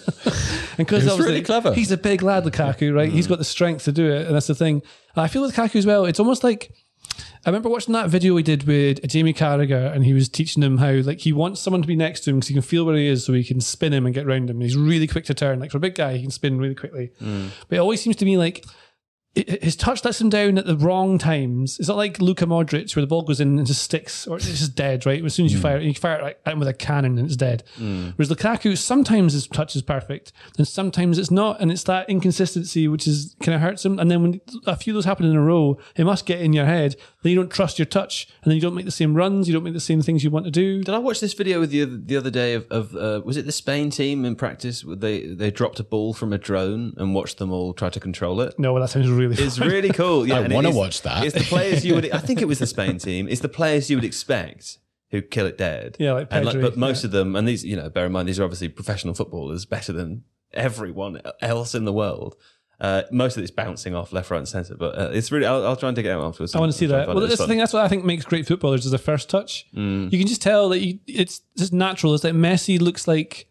Speaker 4: And because
Speaker 3: it was really clever.
Speaker 4: He's a big lad, Lukaku, right? He's got the strength to do it, and that's the thing. I feel with Lukaku as well, it's almost like, I remember watching that video we did with Jamie Carragher, and he was teaching him how he wants someone to be next to him because he can feel where he is, so he can spin him and get round him. And he's really quick to turn. Like for a big guy, he can spin really quickly. But it always seems to me like his touch lets him down at the wrong times. It's not like Luka Modric where the ball goes in and just sticks, or it's just dead, right? As soon as you fire it like out with a cannon and it's dead. Whereas Lukaku, sometimes his touch is perfect and sometimes it's not, and it's that inconsistency which is kind of hurts him. And then when a few of those happen in a row, it must get in your head. Then you don't trust your touch, and then you don't make the same runs, you don't make the same things you want to do.
Speaker 2: Did I watch this video with you the other day of was it the Spain team in practice? They dropped a ball from a drone and watched them all try to control it.
Speaker 4: No, that sounds really fun.
Speaker 2: It's really cool. Yeah,
Speaker 3: I
Speaker 2: and
Speaker 3: want to
Speaker 2: it's-
Speaker 3: watch that.
Speaker 2: It's the players you would. I think it was the Spain team. It's the players you would expect who kill it dead.
Speaker 4: Yeah, like
Speaker 2: and
Speaker 4: Pedri,
Speaker 2: but most of them, and these, bear in mind, these are obviously professional footballers, better than everyone else in the world. Most of it's bouncing off left, right, and centre, but it's really. I'll try and dig it out afterwards.
Speaker 4: I want to see that. Well, that's the thing. That's what I think makes great footballers is the first touch. You can just tell that it's just natural. It's like Messi looks like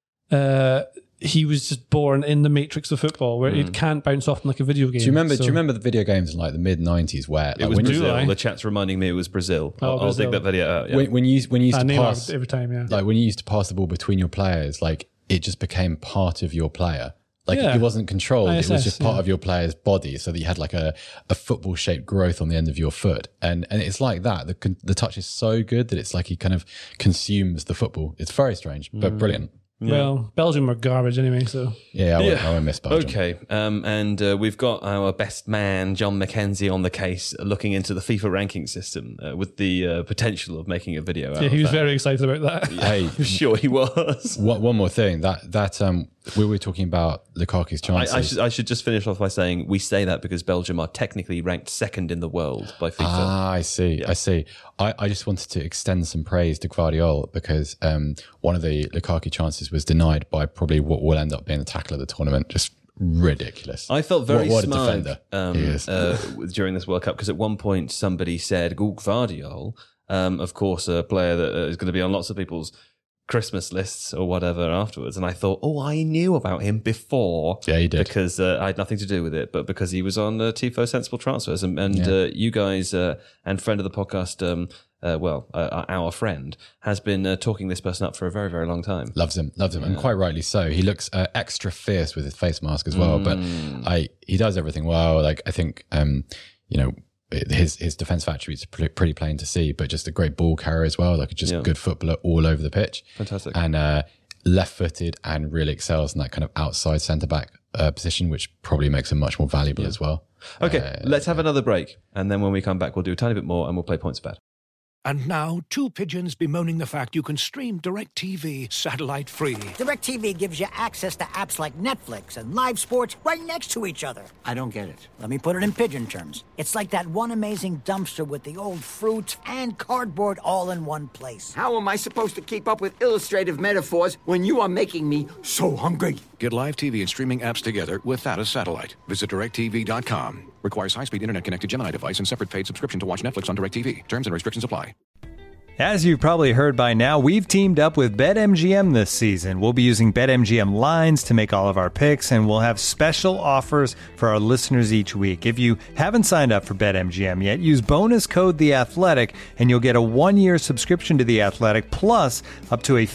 Speaker 4: he was just born in the matrix of football, where it can't bounce off like a video game.
Speaker 3: Do you remember the video games in like the mid 90s where
Speaker 2: It was
Speaker 3: when
Speaker 2: Brazil.
Speaker 4: I?
Speaker 2: The chat's reminding me it was Brazil.
Speaker 4: Oh,
Speaker 2: I'll
Speaker 4: Brazil.
Speaker 2: dig that video out. Yeah.
Speaker 3: when you used to
Speaker 4: Neymar
Speaker 3: pass
Speaker 4: every time, yeah.
Speaker 3: like when you used to pass the ball between your players, like it just became part of your player. Like
Speaker 4: Yeah.
Speaker 3: it wasn't controlled; it was
Speaker 4: ISS,
Speaker 3: just part
Speaker 4: yeah.
Speaker 3: of your player's body, so that you had like a football shaped growth on the end of your foot, and it's like that. The touch is so good that it's like he kind of consumes the football. It's very strange, but brilliant.
Speaker 4: Well, Belgium are garbage anyway, so
Speaker 3: Yeah, I won't miss Belgium.
Speaker 2: Okay, and we've got our best man, John McKenzie, on the case looking into the FIFA ranking system with the potential of making a video out
Speaker 4: yeah,
Speaker 2: of
Speaker 4: he was
Speaker 2: that.
Speaker 4: very excited about that.
Speaker 3: Hey,
Speaker 2: I'm sure he was.
Speaker 3: one more thing that we were talking about Lukaku's chances.
Speaker 2: I should just finish off by saying we say that because Belgium are technically ranked second in the world by FIFA.
Speaker 3: I see. I just wanted to extend some praise to Guardiola because one of the Lukaku chances was denied by probably what will end up being the tackle of the tournament. Just ridiculous.
Speaker 2: I felt very
Speaker 3: what a
Speaker 2: smug
Speaker 3: defender he is.
Speaker 2: during this World Cup because at one point somebody said, Gvardiol, of course, a player that is going to be on lots of people's Christmas lists or whatever afterwards. And I thought, I knew about him before.
Speaker 3: Yeah, you did.
Speaker 2: Because I had nothing to do with it, but because he was on Tifo Sensible Transfers. And you guys and friend of the podcast, our friend, has been talking this person up for a very, very long time.
Speaker 3: Loves him, and quite rightly so. He looks extra fierce with his face mask as well, but he does everything well. Like I think, his defense attributes are pretty plain to see, but just a great ball carrier as well. Like just a good footballer all over the pitch.
Speaker 2: Fantastic.
Speaker 3: And left-footed and really excels in that kind of outside centre back position, which probably makes him much more valuable as well.
Speaker 2: Okay, let's have another break. And then when we come back, we'll do a tiny bit more and we'll play Points Bad.
Speaker 6: And now, two pigeons bemoaning the fact you can stream DirecTV satellite-free.
Speaker 7: DirecTV gives you access to apps like Netflix and live sports right next to each other. I don't get it. Let me put it in pigeon terms. It's like that one amazing dumpster with the old fruit and cardboard all in one place.
Speaker 8: How am I supposed to keep up with illustrative metaphors when you are making me so hungry?
Speaker 6: Get live TV and streaming apps together without a satellite. Visit DirecTV.com. Requires high-speed internet-connected Gemini device and separate paid subscription to watch Netflix on DirecTV. Terms and restrictions apply.
Speaker 1: As you've probably heard by now, we've teamed up with BetMGM this season. We'll be using BetMGM lines to make all of our picks, and we'll have special offers for our listeners each week. If you haven't signed up for BetMGM yet, use bonus code The Athletic, and you'll get a 1-year subscription to The Athletic, plus up to a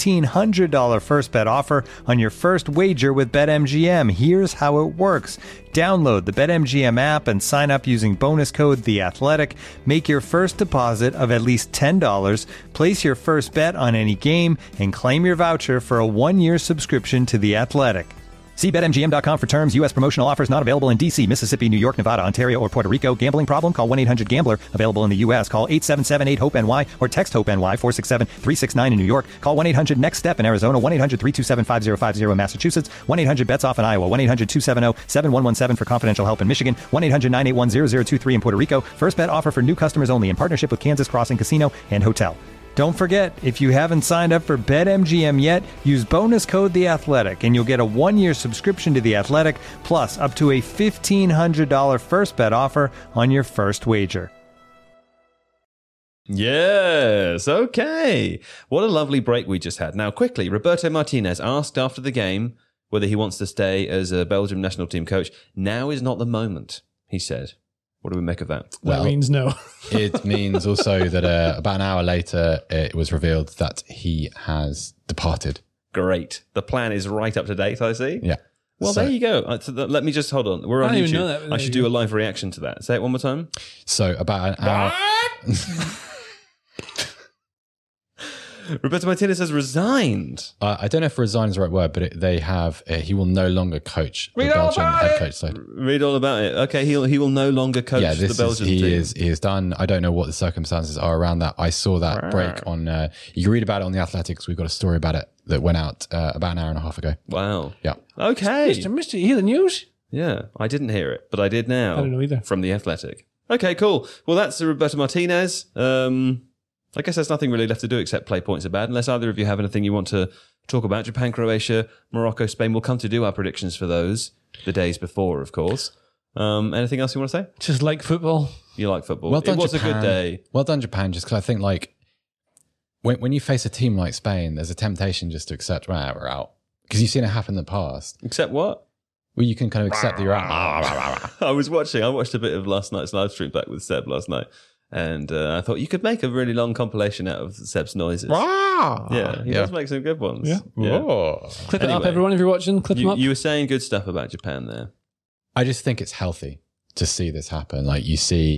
Speaker 1: $1,500 first bet offer on your first wager with BetMGM. Here's how it works. Download the BetMGM app and sign up using bonus code The Athletic. Make your first deposit of at least $10. Place your first bet on any game and claim your voucher for a 1-year subscription to The Athletic. See BetMGM.com for terms. U.S. promotional offers not available in D.C., Mississippi, New York, Nevada, Ontario, or Puerto Rico. Gambling problem? Call 1-800-GAMBLER. Available in the U.S. Call 877-8-HOPE-NY or text HOPE-NY 467-369 in New York. Call 1-800-NEXT-STEP in Arizona. 1-800-327-5050 in Massachusetts. 1-800-BETS-OFF in Iowa. 1-800-270-7117 for confidential help in Michigan. 1-800-981-0023 in Puerto Rico. First bet offer for new customers only in partnership with Kansas Crossing Casino and Hotel. Don't forget, if you haven't signed up for BetMGM yet, use bonus code The Athletic, and you'll get a 1-year subscription to The Athletic, plus up to a $1,500 first bet offer on your first wager.
Speaker 2: Yes, okay. What a lovely break we just had. Now, quickly, Roberto Martinez asked after the game whether he wants to stay as a Belgium national team coach. Now is not the moment, he said. What do we make of that?
Speaker 4: That means no.
Speaker 3: It means also that about an hour later, it was revealed that he has departed.
Speaker 2: Great. The plan is right up to date, I see.
Speaker 3: Yeah.
Speaker 2: Well,
Speaker 3: So-
Speaker 2: there you go. Let me just hold on. We're on
Speaker 4: I didn't
Speaker 2: YouTube.
Speaker 4: even know that, but
Speaker 2: I
Speaker 4: there
Speaker 2: should
Speaker 4: you
Speaker 2: do a
Speaker 4: go.
Speaker 2: live reaction to that. Say it one more time.
Speaker 3: So about an hour.
Speaker 2: Roberto Martinez has resigned.
Speaker 3: I don't know if resign is the right word, but they have. He will no longer coach the Belgian head coach side.
Speaker 2: Read all about it. Okay, he will no longer coach
Speaker 3: Yeah,
Speaker 2: the Belgian team.
Speaker 3: he is done. I don't know what the circumstances are around that. I saw that break on. You can read about it on the Athletics. We've got a story about it that went out about an hour and a half ago.
Speaker 2: Wow.
Speaker 3: Yeah.
Speaker 2: Okay.
Speaker 4: Mr. You hear the news?
Speaker 2: Yeah, I didn't hear it, but I did now.
Speaker 4: I don't know either.
Speaker 2: From the Athletic. Okay, cool. Well, that's Roberto Martinez. I guess there's nothing really left to do except play points are bad, unless either of you have anything you want to talk about. Japan, Croatia, Morocco, Spain. We'll come to do our predictions for those the days before, of course. Anything else you want to say?
Speaker 4: Just like football.
Speaker 2: You like football.
Speaker 3: Well done,
Speaker 2: it was
Speaker 3: Japan.
Speaker 2: a good day.
Speaker 3: Well done, Japan. Just because I think like when you face a team like Spain, there's a temptation just to accept, right, we're out, because you've seen it happen in the past.
Speaker 2: Except what?
Speaker 3: Well, you can kind of accept that you're out.
Speaker 2: I watched a bit of last night's live stream back with Seb last night. And I thought you could make a really long compilation out of Seb's noises. Yeah, he does make some good ones.
Speaker 4: Yeah.
Speaker 3: Whoa.
Speaker 4: Clip it up,
Speaker 2: Anyway,
Speaker 4: everyone, if you're watching. Clip them up.
Speaker 2: You were saying good stuff about Japan there.
Speaker 3: I just think it's healthy to see this happen. Like you see,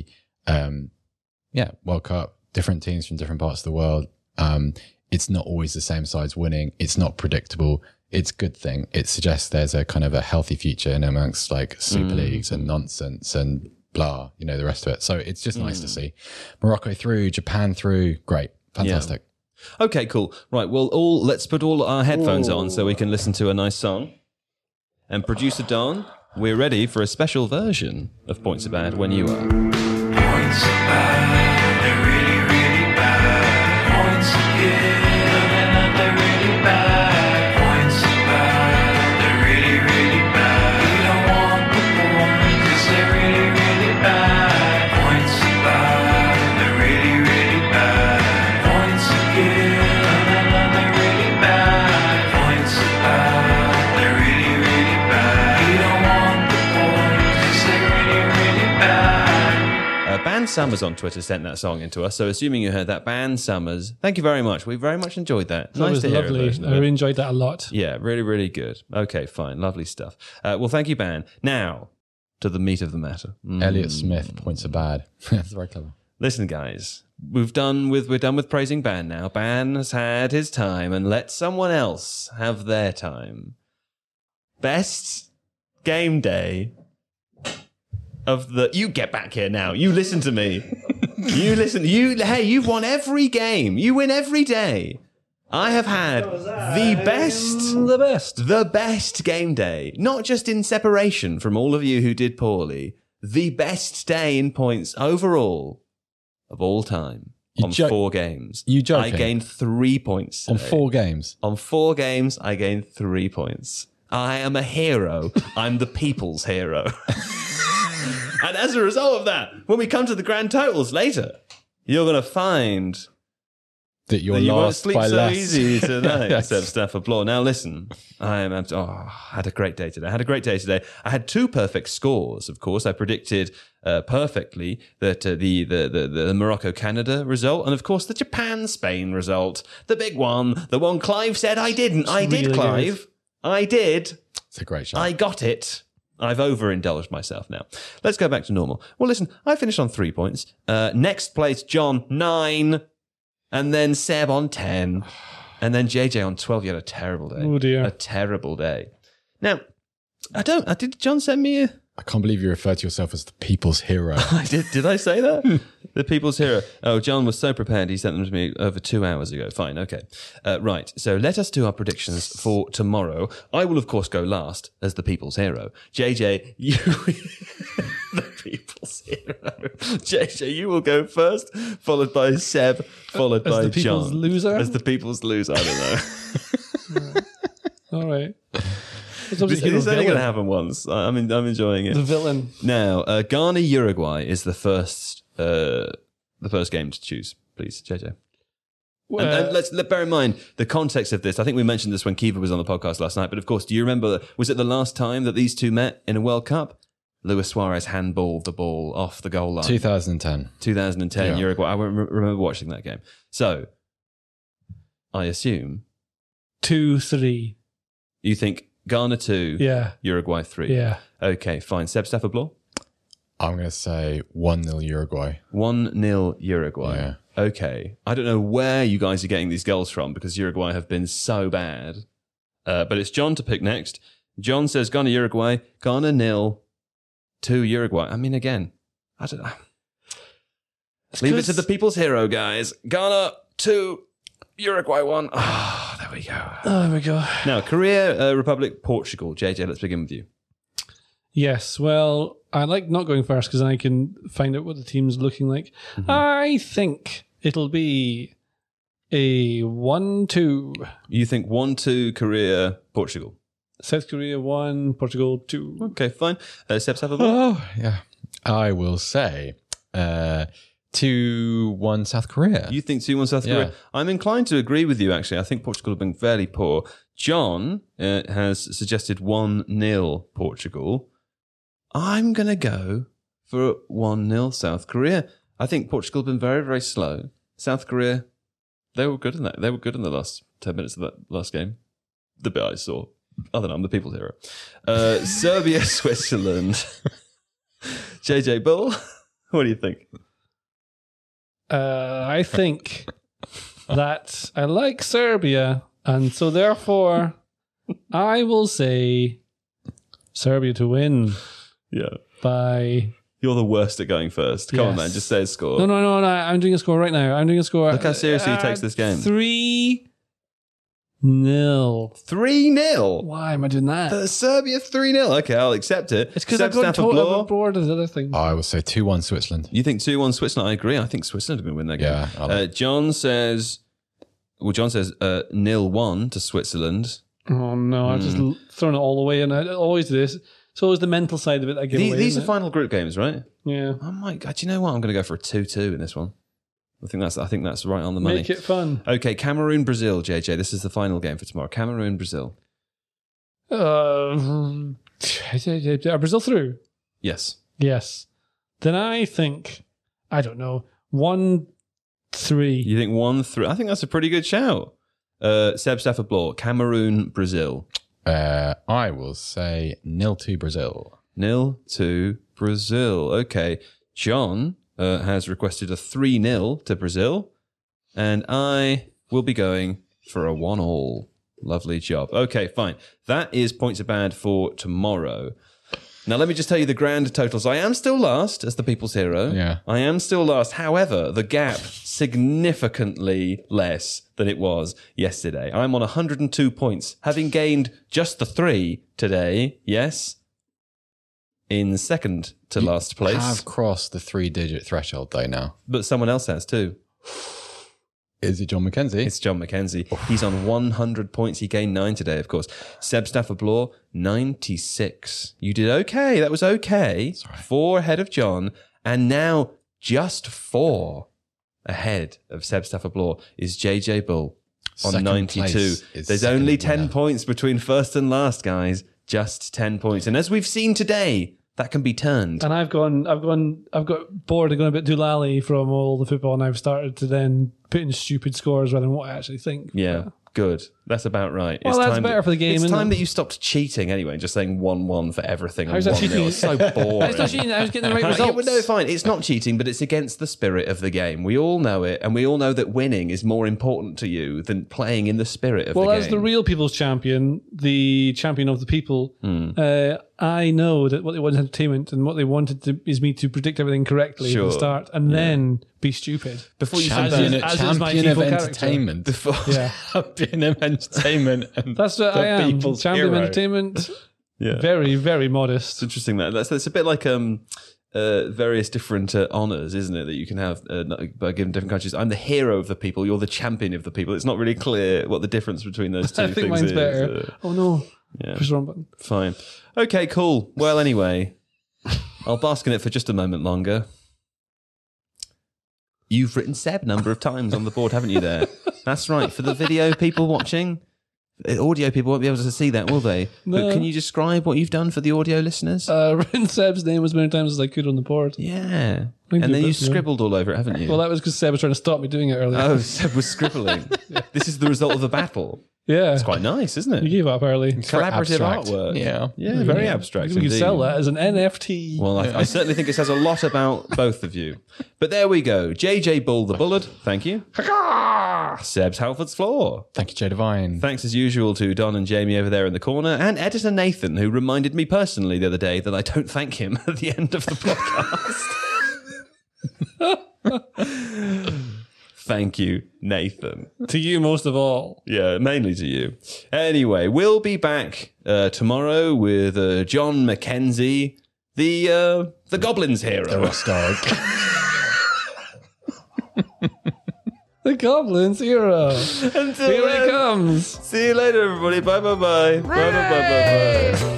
Speaker 3: World Cup, different teams from different parts of the world. It's not always the same sides winning. It's not predictable. It's a good thing. It suggests there's a kind of a healthy future in amongst like super leagues and nonsense and blah, the rest of it. So it's just nice to see. Morocco through, Japan through. Great. Fantastic.
Speaker 2: Okay, cool. Right, well, let's put all our headphones on so we can listen to a nice song. And producer Don, we're ready for a special version of Points Are Bad when you are.
Speaker 9: Points are bad, they're really, really bad. Points are good, and they're really bad. Points are bad, they're really, really bad. We don't want the points, 'cause they're really, really bad. Points are bad, they're really, really bad. Points are good, and they're really bad. Points are bad, they're really, really bad. We don't want the points, 'cause they're really, really bad.
Speaker 2: Ban Summers on Twitter sent that song into us, so assuming you heard that, Ban Summers, thank you very much. We very much enjoyed that.
Speaker 4: That was
Speaker 2: to hear a
Speaker 4: lovely.
Speaker 2: version of
Speaker 4: I
Speaker 2: it.
Speaker 4: really enjoyed that a lot.
Speaker 2: Yeah, really, really good. Okay, fine. Lovely stuff. Well, thank you, Ban. Now, to the meat of the matter.
Speaker 3: Elliot Smith, points are bad. That's very clever.
Speaker 2: Listen, guys, we're done with praising Ban now. Ban has had his time, and let someone else have their time. Best game day of the... You get back here now. You listen to me. Hey, you've won every game. You win every day. I have had the best game day, not just in separation from all of you who did poorly, the best day in points overall of all time on 4 games.
Speaker 3: You joking?
Speaker 2: I gained 3 points
Speaker 3: On
Speaker 2: today.
Speaker 3: 4 games.
Speaker 2: On 4 games, I gained 3 points. I am a hero. I'm the people's hero. And as a result of that, when we come to the grand totals later, you're going to find
Speaker 3: That you're
Speaker 2: that you won't
Speaker 3: lost
Speaker 2: sleep
Speaker 3: by
Speaker 2: so
Speaker 3: less.
Speaker 2: easy tonight,
Speaker 3: Yes.
Speaker 2: said Stafford Bloor. Now listen, I had a great day today. I had 2 perfect scores, of course. I predicted perfectly that the Morocco-Canada result, and of course the Japan-Spain result, the big one, the one Clive said I didn't. I did,
Speaker 4: really
Speaker 2: Clive.
Speaker 4: good.
Speaker 2: I did.
Speaker 3: It's a great shot.
Speaker 2: I got it. I've overindulged myself now. Let's go back to normal. Well, listen, I finished on 3 points. Next place, John, 9. And then Seb on 10. And then JJ on 12. You had a terrible day.
Speaker 4: Oh, dear.
Speaker 2: A terrible day. Now, did John send me a...
Speaker 3: I can't believe you refer to yourself as the people's hero.
Speaker 2: Did I say that? The people's hero. Oh, John was so prepared. He sent them to me over 2 hours ago. Fine. Okay. Right. So let us do our predictions for tomorrow. I will, of course, go last as the people's hero. JJ, you... the people's hero. JJ, you will go first, followed by Seb, followed by
Speaker 4: the people's
Speaker 2: John.
Speaker 4: loser?
Speaker 2: As the people's loser. I don't know.
Speaker 4: All right.
Speaker 2: It's only going to happen once. I'm enjoying it.
Speaker 4: The villain.
Speaker 2: Now, Ghana Uruguay is the first game to choose, please, JJ. And let's bear in mind the context of this. I think we mentioned this when Kiva was on the podcast last night. But of course, do you remember? Was it the last time that these two met in a World Cup? Luis Suarez handballed the ball off the goal line.
Speaker 3: 2010.
Speaker 2: 2010
Speaker 3: Yeah.
Speaker 2: Uruguay. I remember watching that game. So, I assume
Speaker 4: 2-3.
Speaker 2: you think Ghana 2.
Speaker 4: Yeah.
Speaker 2: Uruguay 3.
Speaker 4: Yeah.
Speaker 2: Okay, fine. Seb Stafford Bloor?
Speaker 3: I'm going to say 1-0 Uruguay.
Speaker 2: 1-0 Uruguay.
Speaker 3: Yeah.
Speaker 2: Okay. I don't know where you guys are getting these goals from because Uruguay have been so bad. But it's John to pick next. John says Ghana, Uruguay. Ghana 0, 2 Uruguay. I mean, again, I don't know. Leave it to the people's hero, guys. Ghana 2, Uruguay 1. Oh, there we go.
Speaker 4: Oh, there we go.
Speaker 2: Now, Korea, Republic, Portugal. JJ, let's begin with you.
Speaker 4: Yes, well, I like not going first because I can find out what the team's looking like. I think it'll be a 1-2.
Speaker 2: You think 1-2 Korea, Portugal?
Speaker 4: South Korea 1, Portugal 2.
Speaker 2: Okay, fine. Seb Stafford?
Speaker 3: Oh, yeah. I will say 2-1 South Korea.
Speaker 2: You think 2-1 South Korea?
Speaker 3: Yeah.
Speaker 2: I'm inclined to agree with you, actually. I think Portugal have been fairly poor. John has suggested 1-0 Portugal. I'm going to go for 1-0 South Korea. I think Portugal have been very, very slow. South Korea, they were good in that. They were good in the last 10 minutes of that last game. The bit I saw. Other than I'm the people's hero. Serbia, Switzerland. JJ Bull, what do you think?
Speaker 4: I think that I like Serbia, and so therefore I will say Serbia to win
Speaker 2: Yeah.
Speaker 4: by...
Speaker 2: You're the worst at going first. Come on,
Speaker 4: Yes.
Speaker 2: man. Just say a score.
Speaker 4: No, I'm doing a score right now. I'm doing a score.
Speaker 2: Look how seriously he takes this game.
Speaker 4: 3-0.
Speaker 2: 3-0.
Speaker 4: Why am I doing that?
Speaker 2: Serbia 3-0. Okay, I'll accept it.
Speaker 4: It's because
Speaker 2: Seb
Speaker 4: I've got
Speaker 2: Stafford Bloor.
Speaker 4: bored of the other thing.
Speaker 3: I will say 2-1 Switzerland.
Speaker 2: You think 2-1 Switzerland? I agree. I think Switzerland are going to win that game.
Speaker 3: Yeah, I like
Speaker 2: John says 0-1 to Switzerland.
Speaker 4: Oh no, I've just thrown it all away, and I always do this. It's always the mental side of it I give away.
Speaker 2: These are
Speaker 4: isn't it?
Speaker 2: final group games, right?
Speaker 4: Yeah.
Speaker 2: Oh my God. Do you know what? I'm going to go for a 2-2 in this one. I think that's right on the money.
Speaker 4: Make it fun.
Speaker 2: Okay, Cameroon, Brazil, JJ. This is the final game for tomorrow. Cameroon, Brazil.
Speaker 4: Are Brazil through?
Speaker 2: Yes.
Speaker 4: Yes. Then I think, I don't know, 1-3.
Speaker 2: You think 1-3? I think that's a pretty good shout. Seb Stafford Bloor, Cameroon, Brazil.
Speaker 3: I will say 0-2 Brazil.
Speaker 2: 0-2 Brazil. Okay. John has requested a 3-0 to Brazil. And I will be going for a 1-1. Lovely job. Okay, fine. That is points are bad for tomorrow. Now, let me just tell you the grand totals. I am still last as the people's hero.
Speaker 3: Yeah.
Speaker 2: I am still last. However, the gap significantly less than it was yesterday. I'm on 102 points, having gained just the 3 today. Yes. In second to last place.
Speaker 3: Have crossed the 3-digit threshold though now.
Speaker 2: But someone else has too.
Speaker 3: Is it John McKenzie?
Speaker 2: It's John McKenzie. He's on 100 points. He gained 9 today, of course. Seb Stafford Bloor, 96. You did okay. That was okay. 4 ahead of John. And now just 4 ahead of Seb Stafford Bloor is JJ Bull on
Speaker 3: Second
Speaker 2: 92.
Speaker 3: place is
Speaker 2: There's
Speaker 3: second
Speaker 2: only 10
Speaker 3: winner.
Speaker 2: points between first and last, guys. Just 10 points. And as we've seen today, that can be turned.
Speaker 4: And I've got bored of going a bit doolally from all the football, and I've started to then put in stupid scores rather than what I actually think.
Speaker 2: Yeah, good. That's about right.
Speaker 4: Well, that's better for the game,
Speaker 2: It's
Speaker 4: isn't
Speaker 2: time
Speaker 4: it?
Speaker 2: that you stopped cheating anyway, and just saying 1-1 for everything.
Speaker 4: How's
Speaker 2: and
Speaker 4: that
Speaker 2: 1-0.
Speaker 4: cheating?
Speaker 2: It's so boring.
Speaker 4: It's not cheating. I was getting the right
Speaker 2: Yeah,
Speaker 4: results.
Speaker 2: well, no, fine. It's not cheating, but it's against the spirit of the game. We all know it, and we all know that winning is more important to you than playing in the spirit of the game.
Speaker 4: Well, as the real people's champion, the champion of the people, I know that what they want is entertainment, and what they wanted is me to predict everything correctly
Speaker 2: Sure.
Speaker 4: from the start, and then be stupid.
Speaker 2: Before you
Speaker 3: Champion,
Speaker 2: said that,
Speaker 4: as is my
Speaker 3: champion of
Speaker 4: default character.
Speaker 3: entertainment.
Speaker 2: before,
Speaker 4: Yeah,
Speaker 3: Champion of entertainment. And
Speaker 4: that's what
Speaker 3: the
Speaker 4: I am.
Speaker 3: people's
Speaker 4: Champion of
Speaker 3: hero.
Speaker 4: entertainment.
Speaker 2: yeah.
Speaker 4: Very, very modest.
Speaker 2: It's interesting that that's a bit like various different honors, isn't it? That you can have by given different countries. I'm the hero of the people. You're the champion of the people. It's not really clear what the difference between those two
Speaker 4: I
Speaker 2: things
Speaker 4: think mine's
Speaker 2: is.
Speaker 4: better. Oh no!
Speaker 2: Yeah.
Speaker 4: Push the wrong button.
Speaker 2: Fine. Okay, cool. Well, anyway, I'll bask in it for just a moment longer. You've written Seb a number of times on the board, haven't you there? That's right. For the video people watching, audio people won't be able to see that, will they?
Speaker 4: No.
Speaker 2: But can you describe what you've done for the audio listeners?
Speaker 4: Written Seb's name as many times as I could on the board.
Speaker 2: Yeah.
Speaker 4: I can
Speaker 2: And
Speaker 4: do
Speaker 2: then you
Speaker 4: that, yeah.
Speaker 2: scribbled all over it, haven't you?
Speaker 4: Well, that was because Seb was trying to stop me doing it earlier.
Speaker 2: Oh, Seb was scribbling. This is the result of the battle.
Speaker 4: Yeah.
Speaker 2: It's quite nice, isn't it?
Speaker 4: You gave up early.
Speaker 2: Collaborative
Speaker 3: abstract.
Speaker 2: artwork.
Speaker 3: Yeah.
Speaker 2: Very abstract.
Speaker 4: We could
Speaker 2: indeed.
Speaker 4: sell that as an NFT.
Speaker 2: Well, I certainly think it says a lot about both of you. But there we go. JJ Bull the Bullard, thank you. Seb's Halford's Floor.
Speaker 3: Thank you, Joe Devine.
Speaker 2: Thanks as usual to Don and Jamie over there in the corner, and editor Nathan, who reminded me personally the other day that I don't thank him at the end of the podcast. Thank you, Nathan.
Speaker 4: To you most of all.
Speaker 2: Yeah, mainly to you. Anyway, we'll be back tomorrow with John Mackenzie, the Goblin's hero.
Speaker 3: The Rostog.
Speaker 4: The Goblin's hero.
Speaker 2: Until
Speaker 4: Here
Speaker 2: then,
Speaker 4: he comes.
Speaker 2: see you later, everybody. Bye, bye, bye. Bye, bye, bye, bye, bye.